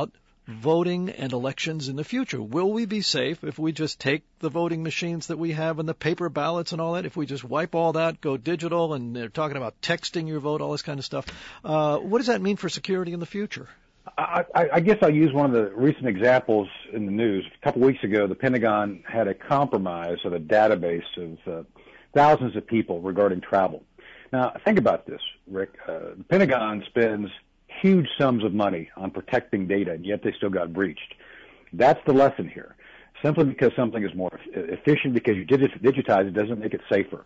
S14: voting and elections in the future? Will we be safe if we just take the voting machines that we have and the paper ballots and all that, if we just wipe all that, go digital, and they're talking about texting your vote, all this kind of stuff? Uh, what does that mean for security in the future?
S11: I, I, I guess I'll use one of the recent examples in the news. A couple weeks ago, the Pentagon had a compromise of a database of uh, thousands of people regarding travel. Now, think about this, Rick. Uh, the Pentagon spends huge sums of money on protecting data, and yet they still got breached. That's the lesson here. Simply because something is more efficient, because you digitize it, doesn't make it safer.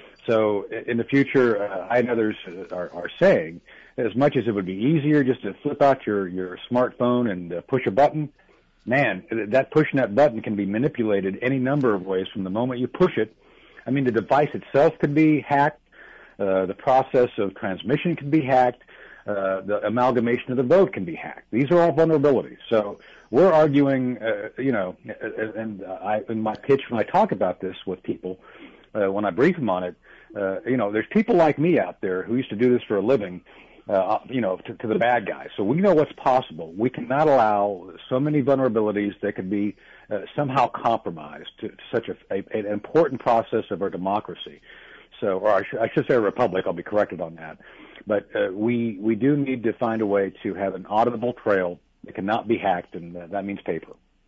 S11: So in the future, uh, I and others are, are saying, as much as it would be easier just to flip out your, your smartphone and uh, push a button, man, that pushing that button can be manipulated any number of ways from the moment you push it. I mean, the device itself could be hacked. Uh, the process of transmission can be hacked. Uh, the amalgamation of the vote can be hacked. These are all vulnerabilities. So we're arguing, uh, you know, and I, in my pitch when I talk about this with people, uh, when I brief them on it, uh, you know, there's people like me out there who used to do this for a living, uh, you know, to, to the bad guys. So we know what's possible. We cannot allow so many vulnerabilities that could be uh, somehow compromised to, to such a, a, an important process of our democracy. So, or I, sh- I should say a republic. I'll be corrected on that. But uh, we we do need to find a way to have an auditable trail that cannot be hacked, and uh, that means paper.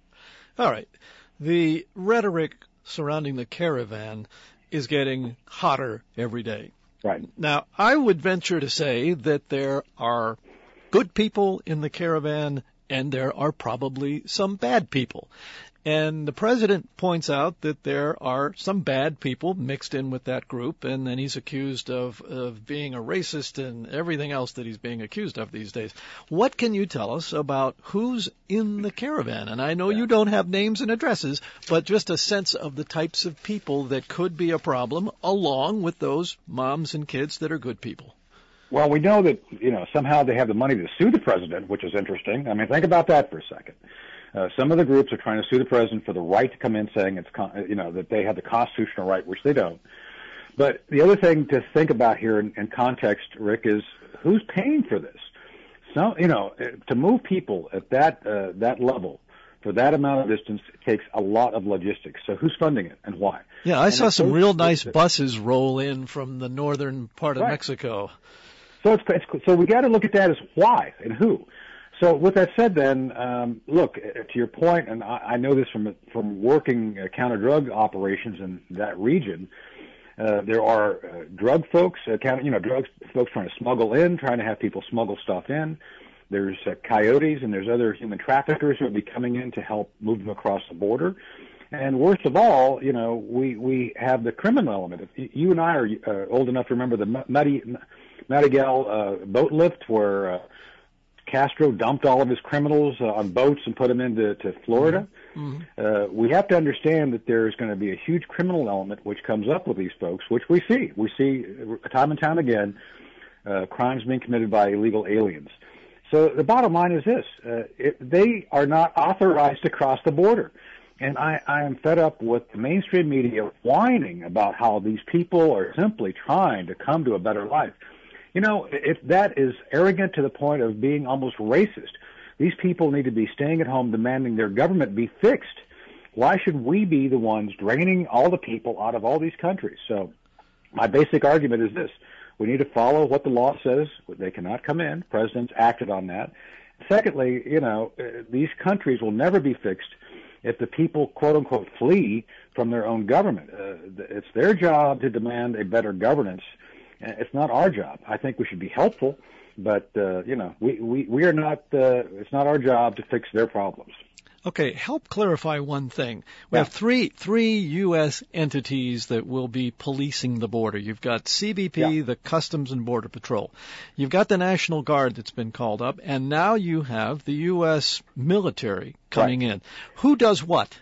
S14: All right. The rhetoric surrounding the caravan is getting hotter every day.
S11: Right.
S14: Now, I would venture to say that there are good people in the caravan and there are probably some bad people. And the president points out that there are some bad people mixed in with that group, and then he's accused of, of being a racist and everything else that he's being accused of these days. What can you tell us about who's in the caravan? And I know yeah. you don't have names and addresses, but just a sense of the types of people that could be a problem, along with those moms and kids that are good people.
S11: Well, we know that, you know, somehow they have the money to sue the president, which is interesting. I mean, think about that for a second. Uh, some of the groups are trying to sue the president for the right to come in, saying it's, con- you know, that they have the constitutional right, which they don't. But the other thing to think about here in, in context, Rick, is who's paying for this? So, you know, to move people at that uh, that level for that amount of distance, it takes a lot of logistics. So who's funding it and why?
S14: Yeah, I
S11: and
S14: saw some
S11: those,
S14: real nice buses roll in from the northern part of
S11: right.
S14: Mexico.
S11: So it's, it's so we got to look at that as why and who. So with that said, then, um, look, to your point, and I, I know this from from working uh, counter-drug operations in that region, uh, there are uh, drug folks, uh, counter, you know, drugs folks trying to smuggle in, trying to have people smuggle stuff in. There's uh, coyotes and there's other human traffickers who will be coming in to help move them across the border. And worst of all, you know, we, we have the criminal element. If you and I are uh, old enough to remember the Muddy, Madigal uh, boat lift where uh, Castro dumped all of his criminals uh, on boats and put them into to Florida. Mm-hmm. Uh, we have to understand that there is going to be a huge criminal element which comes up with these folks, which we see. We see time and time again uh, crimes being committed by illegal aliens. So the bottom line is this. Uh, it, they are not authorized to cross the border. And I, I am fed up with the mainstream media whining about how these people are simply trying to come to a better life. You know, if that is arrogant to the point of being almost racist, these people need to be staying at home demanding their government be fixed. Why should we be the ones draining all the people out of all these countries? So my basic argument is this. We need to follow what the law says. They cannot come in. Presidents acted on that. Secondly, you know, these countries will never be fixed if the people, quote unquote, flee from their own government. Uh, it's their job to demand a better governance. It's not our job. I think we should be helpful, but, uh, you know, we, we, we are not, uh, it's not our job to fix their problems.
S14: Okay, help clarify one thing. We
S11: yeah.
S14: have three three U S entities that will be policing the border. You've got C B P, yeah. the Customs and Border Patrol. You've got the National Guard that's been called up, and now you have the U S military coming
S11: right.
S14: in. Who does what?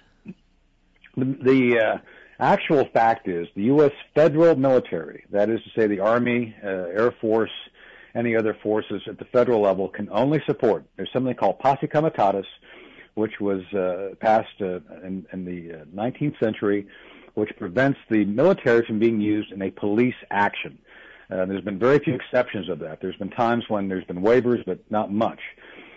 S11: The, the uh, actual fact is the U S federal military, that is to say the Army, uh, Air Force, any other forces at the federal level, can only support. There's something called posse comitatus, which was uh, passed uh, in, in the uh, nineteenth century, which prevents the military from being used in a police action. Uh, there's been very few exceptions of that. There's been times when there's been waivers, but not much.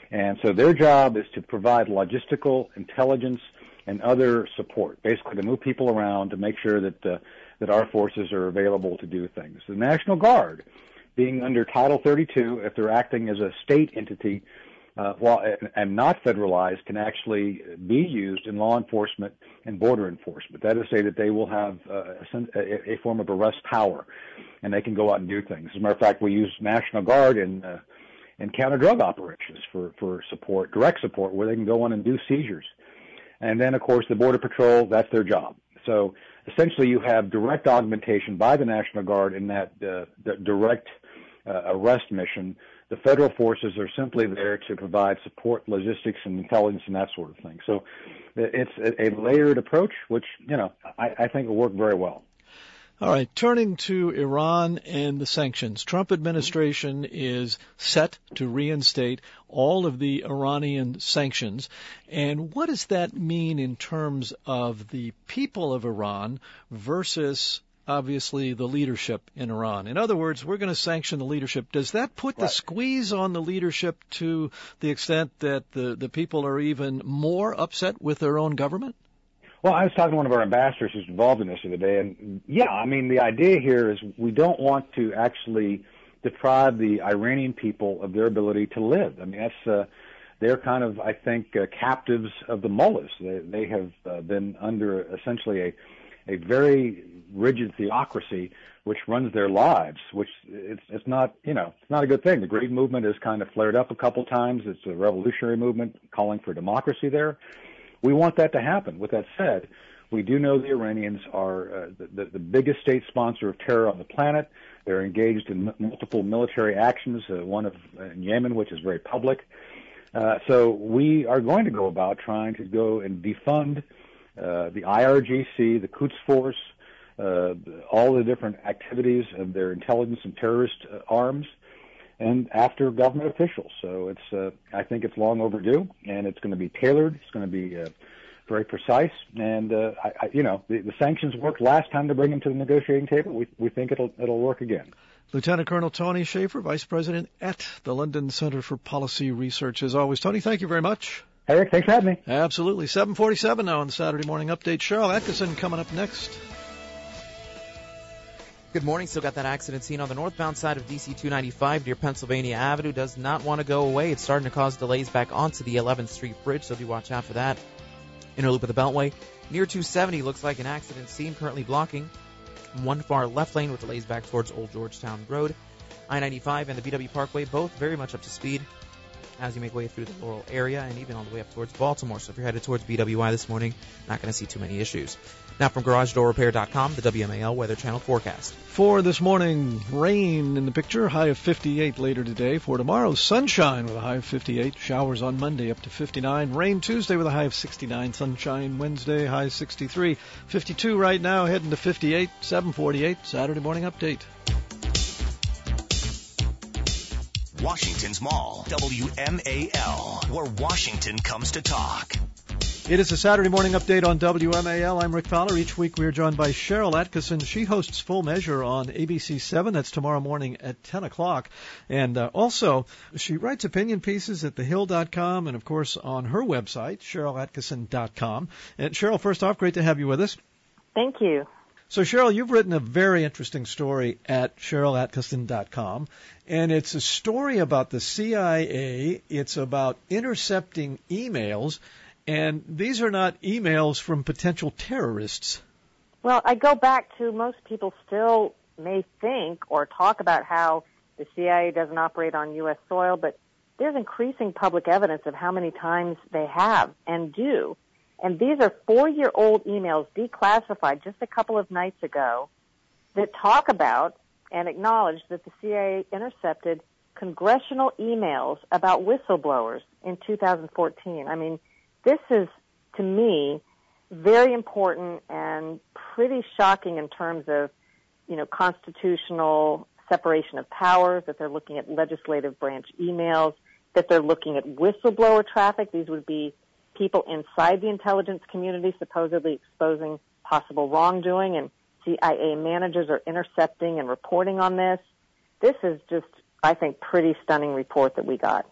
S11: And so their job is to provide logistical, intelligence, and other support, basically to move people around to make sure that uh, that our forces are available to do things. The National Guard, being under Title thirty-two, if they're acting as a state entity uh, while, and not federalized, can actually be used in law enforcement and border enforcement. That is to say that they will have uh, a, a form of arrest power, and they can go out and do things. As a matter of fact, we use National Guard in uh, in counter-drug operations for, for support, direct support, where they can go on and do seizures. And then, of course, the Border Patrol, that's their job. So essentially you have direct augmentation by the National Guard in that uh, the direct uh, arrest mission. The federal forces are simply there to provide support, logistics, and intelligence and that sort of thing. So it's a, a layered approach, which, you know, I, I think will work very well.
S14: All right, turning to Iran and the sanctions. Trump administration is set to reinstate all of the Iranian sanctions. And what does that mean in terms of the people of Iran versus, obviously, the leadership in Iran? In other words, we're going to sanction the leadership. Does that put the squeeze on the leadership to the extent that the, the people are even more upset with their own government?
S11: Well, I was talking to one of our ambassadors who's involved in this the other day, and yeah, I mean, the idea here is we don't want to actually deprive the Iranian people of their ability to live. I mean, that's, uh, they're kind of, I think, uh, captives of the mullahs. They, they have uh, been under essentially a, a very rigid theocracy which runs their lives, which it's, it's not, you know, it's not a good thing. The Green Movement has kind of flared up a couple times. It's a revolutionary movement calling for democracy there. We want that to happen. With that said, we do know the Iranians are uh, the, the biggest state sponsor of terror on the planet. They're engaged in m- multiple military actions, uh, one of uh, in Yemen, which is very public. Uh, so we are going to go about trying to go and defund uh, the I R G C, the Quds Force, uh, all the different activities of their intelligence and terrorist uh, arms, and after government officials. So it's, uh, I think it's long overdue, and it's going to be tailored. It's going to be uh, very precise, and uh, I, I, you know, the, the sanctions worked last time to bring them to the negotiating table. We, we think it'll it'll work again.
S14: Lieutenant Colonel Tony Shaffer, Vice President at the London Center for Policy Research. As always, Tony, thank you very much.
S11: Hey, Rick, thanks for having me.
S14: Absolutely. seven forty-seven now on the Saturday Morning Update. Cheryl Atkinson coming up next.
S9: Good morning. Still got that accident scene on the northbound side of D C two ninety-five near Pennsylvania Avenue. Does not want to go away. It's starting to cause delays back onto the eleventh Street Bridge, so do watch out for that. Inner loop of the Beltway. Near two seventy looks like an accident scene currently blocking one far left lane with delays back towards Old Georgetown Road. I ninety-five and the B W Parkway both very much up to speed as you make way through the Laurel area and even all the way up towards Baltimore. So if you're headed towards B W I this morning, not going to see too many issues. Now from Garage Door Repair dot com, the W M A L Weather Channel forecast.
S14: For this morning, rain in the picture, high of fifty-eight later today. For tomorrow, sunshine with a high of fifty-eight. Showers on Monday up to fifty-nine. Rain Tuesday with a high of sixty-nine. Sunshine Wednesday, high sixty-three. fifty-two right now, heading to fifty-eight. seven forty-eight, Saturday Morning Update.
S16: Washington's Mall, W M A L, where Washington comes to talk.
S14: It is a Saturday Morning Update on W M A L. I'm Rick Fowler. Each week we are joined by Cheryl Atkinson. She hosts Full Measure on A B C seven. That's tomorrow morning at ten o'clock. And uh, also, she writes opinion pieces at the hill dot com and, of course, on her website, cheryl atkinson dot com. And, Cheryl, first off, great to have you with us.
S12: Thank you.
S14: So, Cheryl, you've written a very interesting story at cheryl atkinson dot com, and it's a story about the C I A. It's about intercepting emails, and these are not emails from potential terrorists.
S12: Well, I go back to most people still may think or talk about how the C I A doesn't operate on U S soil, but there's increasing public evidence of how many times they have and do. And these are four-year-old emails declassified just a couple of nights ago that talk about and acknowledge that the C I A intercepted congressional emails about whistleblowers in two thousand fourteen. I mean, this is, to me, very important and pretty shocking in terms of, you know, constitutional separation of powers, that they're looking at legislative branch emails, that they're looking at whistleblower traffic. These would be people inside the intelligence community supposedly exposing possible wrongdoing, and C I A managers are intercepting and reporting on this. This is just, I think, pretty stunning report that we got.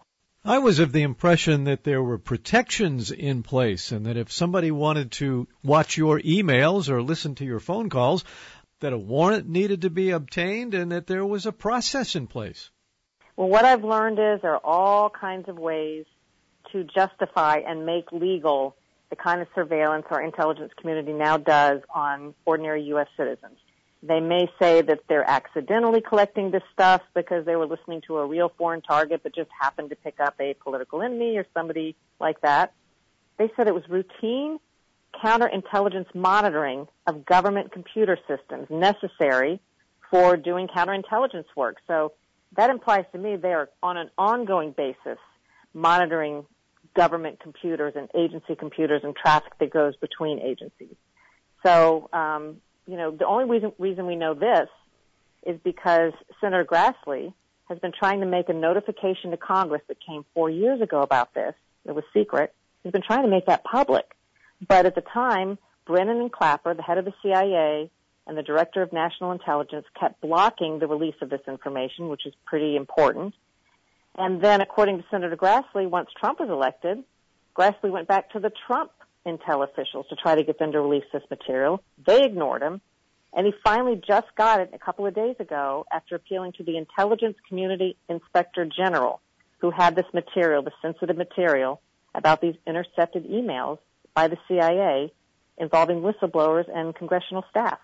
S14: I was of the impression that there were protections in place and that if somebody wanted to watch your emails or listen to your phone calls, that a warrant needed to be obtained and that there was a process in place.
S12: Well, what I've learned is there are all kinds of ways to justify and make legal the kind of surveillance our intelligence community now does on ordinary U S citizens. They may say that they're accidentally collecting this stuff because they were listening to a real foreign target but just happened to pick up a political enemy or somebody like that. They said it was routine counterintelligence monitoring of government computer systems necessary for doing counterintelligence work. So that implies to me they are on an ongoing basis monitoring government computers and agency computers and traffic that goes between agencies. So, um, you know, the only reason, reason we know this is because Senator Grassley has been trying to make a notification to Congress that came four years ago about this. It was secret. He's been trying to make that public. But at the time, Brennan and Clapper, the head of the C I A and the director of national intelligence, kept blocking the release of this information, which is pretty important. And then, according to Senator Grassley, once Trump was elected, Grassley went back to the Trump intel officials to try to get them to release this material. They ignored him, and he finally just got it a couple of days ago after appealing to the Intelligence Community Inspector General, who had this material, the sensitive material, about these intercepted emails by the C I A involving whistleblowers and congressional staff.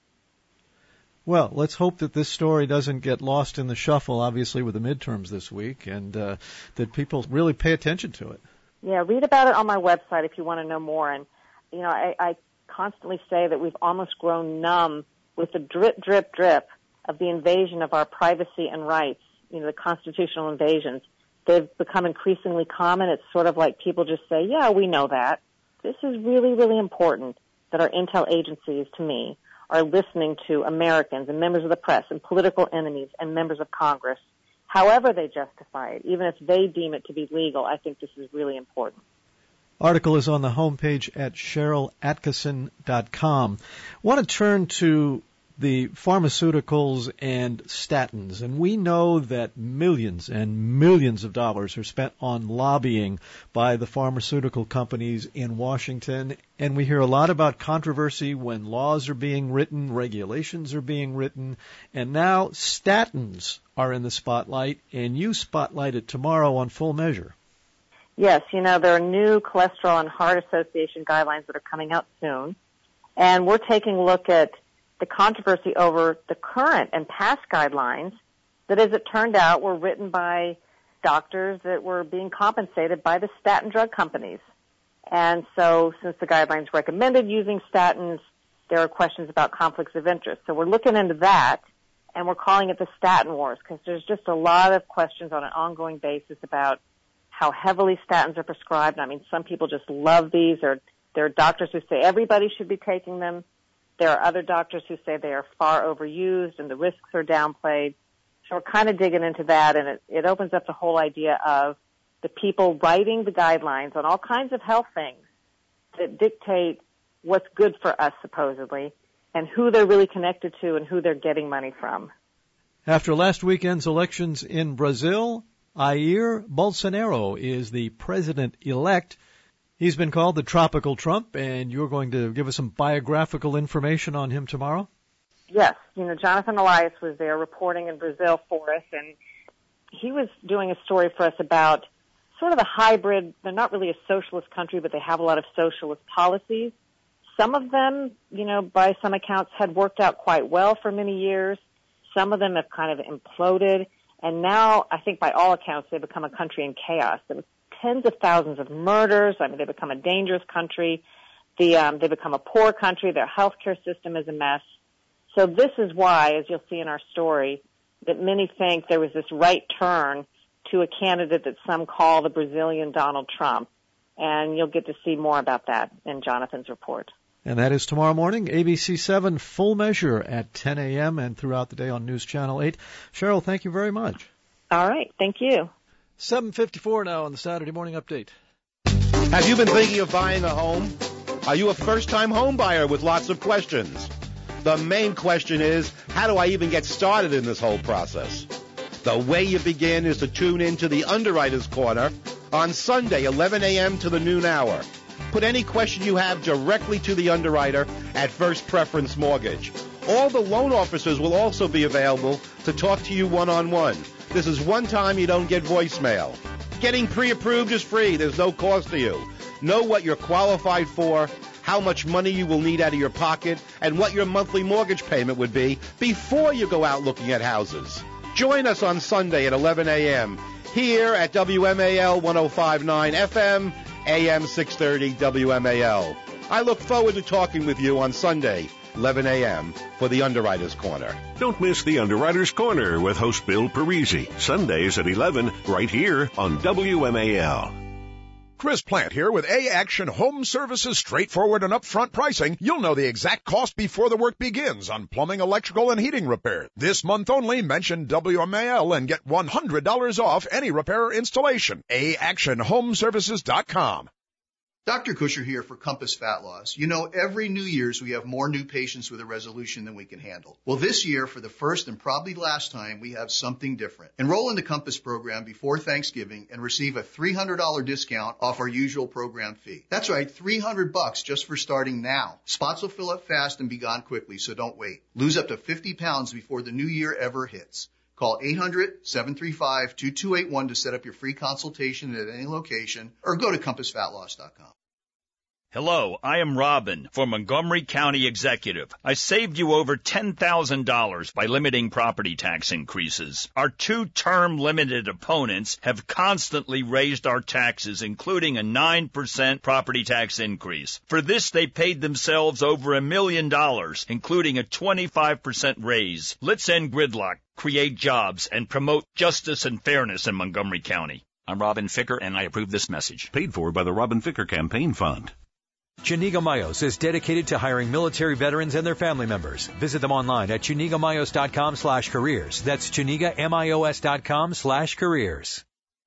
S14: Well, let's hope that this story doesn't get lost in the shuffle, obviously, with the midterms this week, and uh, that people really pay attention to it.
S12: Yeah, read about it on my website if you want to know more. And, you know, I, I constantly say that we've almost grown numb with the drip, drip, drip of the invasion of our privacy and rights, you know, the constitutional invasions. They've become increasingly common. It's sort of like people just say, yeah, we know that. This is really, really important that our intel agencies, to me, are listening to Americans and members of the press and political enemies and members of Congress. However they justify it, even if they deem it to be legal, I think this is really important.
S14: Article is on the homepage at Sharyl Attkisson dot com. I want to turn to the pharmaceuticals and statins, and we know that millions and millions of dollars are spent on lobbying by the pharmaceutical companies in Washington, and we hear a lot about controversy when laws are being written, regulations are being written, and now statins are in the spotlight, and you spotlight it tomorrow on Full Measure.
S12: Yes, you know, there are new cholesterol and heart association guidelines that are coming out soon, and we're taking a look at the controversy over the current and past guidelines that, as it turned out, were written by doctors that were being compensated by the statin drug companies. And so since the guidelines recommended using statins, there are questions about conflicts of interest. So we're looking into that, and we're calling it the statin wars because there's just a lot of questions on an ongoing basis about how heavily statins are prescribed. I mean, some people just love these. Or there are doctors who say everybody should be taking them. There are other doctors who say they are far overused and the risks are downplayed. So we're kind of digging into that, and it, it opens up the whole idea of the people writing the guidelines on all kinds of health things that dictate what's good for us, supposedly, and who they're really connected to and who they're getting money from.
S14: After last weekend's elections in Brazil, Jair Bolsonaro is the president-elect. He's been called the Tropical Trump, and you're going to give us some biographical information on him tomorrow?
S12: Yes. You know, Jonathan Elias was there reporting in Brazil for us, and he was doing a story for us about sort of a hybrid. They're not really a socialist country, but they have a lot of socialist policies. Some of them, you know, by some accounts had worked out quite well for many years. Some of them have kind of imploded, and now I think by all accounts they've become a country in chaos. Tens of thousands of murders. I mean, they become a dangerous country. The, um, they become a poor country. Their healthcare system is a mess. So this is why, as you'll see in our story, that many think there was this right turn to a candidate that some call the Brazilian Donald Trump. And you'll get to see more about that in Jonathan's report.
S14: And that is tomorrow morning, A B C seven Full Measure at ten a.m. and throughout the day on News Channel eight. Sharyl, thank you very much.
S12: All right. Thank you.
S14: seven fifty-four now on the Saturday Morning Update.
S13: Have you been thinking of buying a home? Are you a first-time home buyer with lots of questions? The main question is, how do I even get started in this whole process? The way you begin is to tune in to the Underwriter's Corner on Sunday, eleven a.m. to the noon hour. Put any question you have directly to the underwriter at First Preference Mortgage. All the loan officers will also be available to talk to you one-on-one. This is one time you don't get voicemail. Getting pre-approved is free. There's no cost to you. Know what you're qualified for, how much money you will need out of your pocket, and what your monthly mortgage payment would be before you go out looking at houses. Join us on Sunday at eleven a.m. here at W M A L one oh five point nine F M, A M six thirty W M A L. I look forward to talking with you on Sunday, eleven a.m. for the Underwriter's Corner.
S1: Don't miss the Underwriter's Corner with host Bill Parisi, Sundays at eleven, right here on W M A L.
S6: Chris Plant here with A-Action Home Services. Straightforward and upfront pricing. You'll know the exact cost before the work begins on plumbing, electrical, and heating repair. This month only, mention W M A L and get one hundred dollars off any repair or installation. A action home services dot com.
S15: Doctor Kusher here for Compass Fat Loss. You know, every New Year's we have more new patients with a resolution than we can handle. Well, this year, for the first and probably last time, we have something different. Enroll in the Compass program before Thanksgiving and receive a three hundred dollars discount off our usual program fee. That's right, three hundred bucks just for starting now. Spots will fill up fast and be gone quickly, so don't wait. Lose up to fifty pounds before the new year ever hits. Call eight hundred, seven three five, two two eight one to set up your free consultation at any location or go to compass fat loss dot com.
S7: Hello, I am Robin for Montgomery County Executive. I saved you over ten thousand dollars by limiting property tax increases. Our two-term limited opponents have constantly raised our taxes, including a nine percent property tax increase. For this, they paid themselves over a million dollars, including a twenty-five percent raise. Let's end gridlock, create jobs, and promote justice and fairness in Montgomery County. I'm Robin Ficker, and I approve this message.
S1: Paid for by the Robin Ficker Campaign Fund.
S18: Chiniga Mayos is dedicated to hiring military veterans and their family members. Visit them online at chiniga mayos dot com slash careers. That's chiniga mayos dot com slash careers.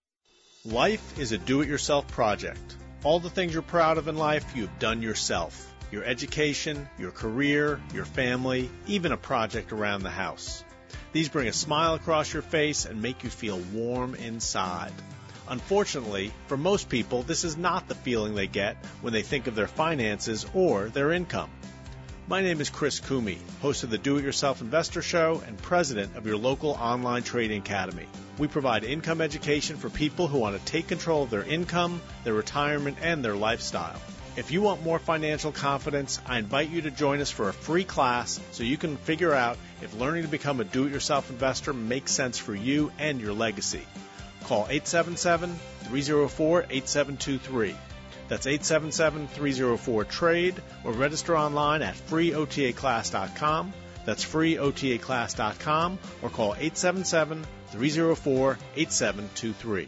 S19: Life is a do-it-yourself project. All the things you're proud of in life, you've done yourself. Your education, your career, your family, even a project around the house. These bring a smile across your face and make you feel warm inside. Unfortunately, for most people, this is not the feeling they get when they think of their finances or their income. My name is Chris Coomey, host of the Do-It-Yourself Investor Show and president of your local online trading academy. We provide income education for people who want to take control of their income, their retirement, and their lifestyle. If you want more financial confidence, I invite you to join us for a free class so you can figure out if learning to become a do-it-yourself investor makes sense for you and your legacy. Call eight seven seven, three oh four, eight seven two three. That's eight seven seven, three oh four, TRADE or register online at free O T A class dot com. That's free O T A class dot com or call eight seven seven, three oh four, eight seven two three.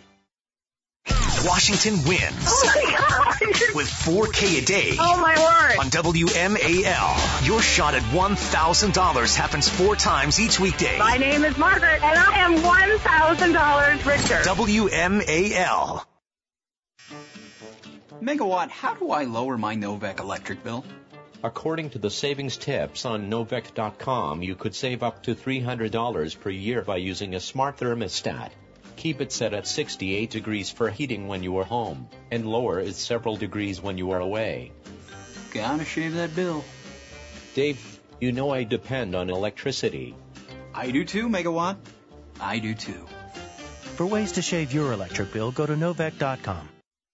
S16: Washington wins.
S20: Oh my God.
S16: With four K a day.
S20: Oh my word.
S16: On W M A L. Your shot at one thousand dollars happens four times each weekday.
S20: My name is Margaret, and I am one thousand dollars richer.
S16: W M A L.
S26: Megawatt, how do I lower my Novec electric bill?
S27: According to the savings tips on Novec dot com, you could save up to three hundred dollars per year by using a smart thermostat. Keep it set at sixty-eight degrees for heating when you are home, and lower it several degrees when you are away.
S26: Gotta shave that bill.
S27: Dave, you know I depend on electricity.
S26: I do too, Megawatt. I do too.
S25: For ways to shave your electric bill, go to Novec dot com.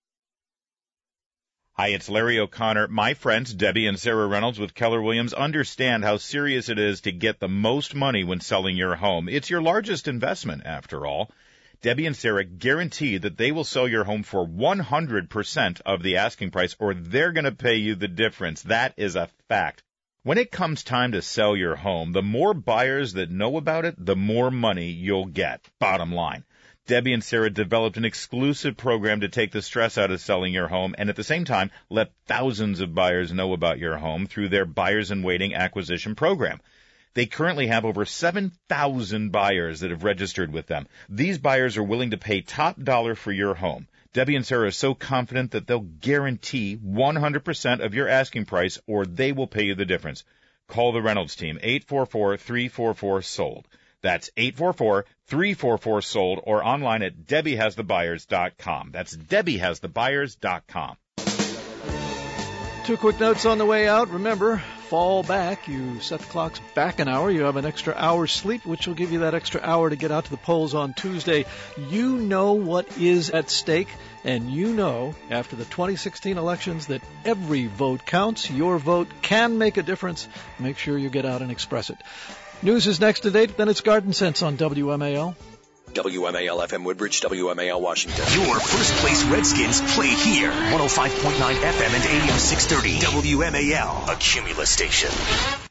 S28: Hi, it's Larry O'Connor. My friends, Debbie and Sarah Reynolds with Keller Williams, understand how serious it is to get the most money when selling your home. It's your largest investment, after all. Debbie and Sarah guarantee that they will sell your home for one hundred percent of the asking price, or they're going to pay you the difference. That is a fact. When it comes time to sell your home, the more buyers that know about it, the more money you'll get. Bottom line. Debbie and Sarah developed an exclusive program to take the stress out of selling your home and at the same time let thousands of buyers know about your home through their Buyers in Waiting acquisition program. They currently have over seven thousand buyers that have registered with them. These buyers are willing to pay top dollar for your home. Debbie and Sarah are so confident that they'll guarantee one hundred percent of your asking price, or they will pay you the difference. Call the Reynolds team, eight four four, three four four, SOLD. That's eight four four, three four four, sold or online at debbie has the buyers dot com. That's debbie has the buyers dot com.
S14: Two quick notes on the way out. Remember, fall back. You set the clocks back an hour. You have an extra hour's sleep, which will give you that extra hour to get out to the polls on Tuesday. You know what is at stake, and you know, after the twenty sixteen elections, that every vote counts. Your vote can make a difference. Make sure you get out and express it. News is next to date, then it's Garden Sense on W M A L.
S2: W M A L F M Woodbridge, W M A L Washington.
S16: Your first place Redskins play here. one oh five point nine F M and A M six thirty. W M A L, a Cumulus station.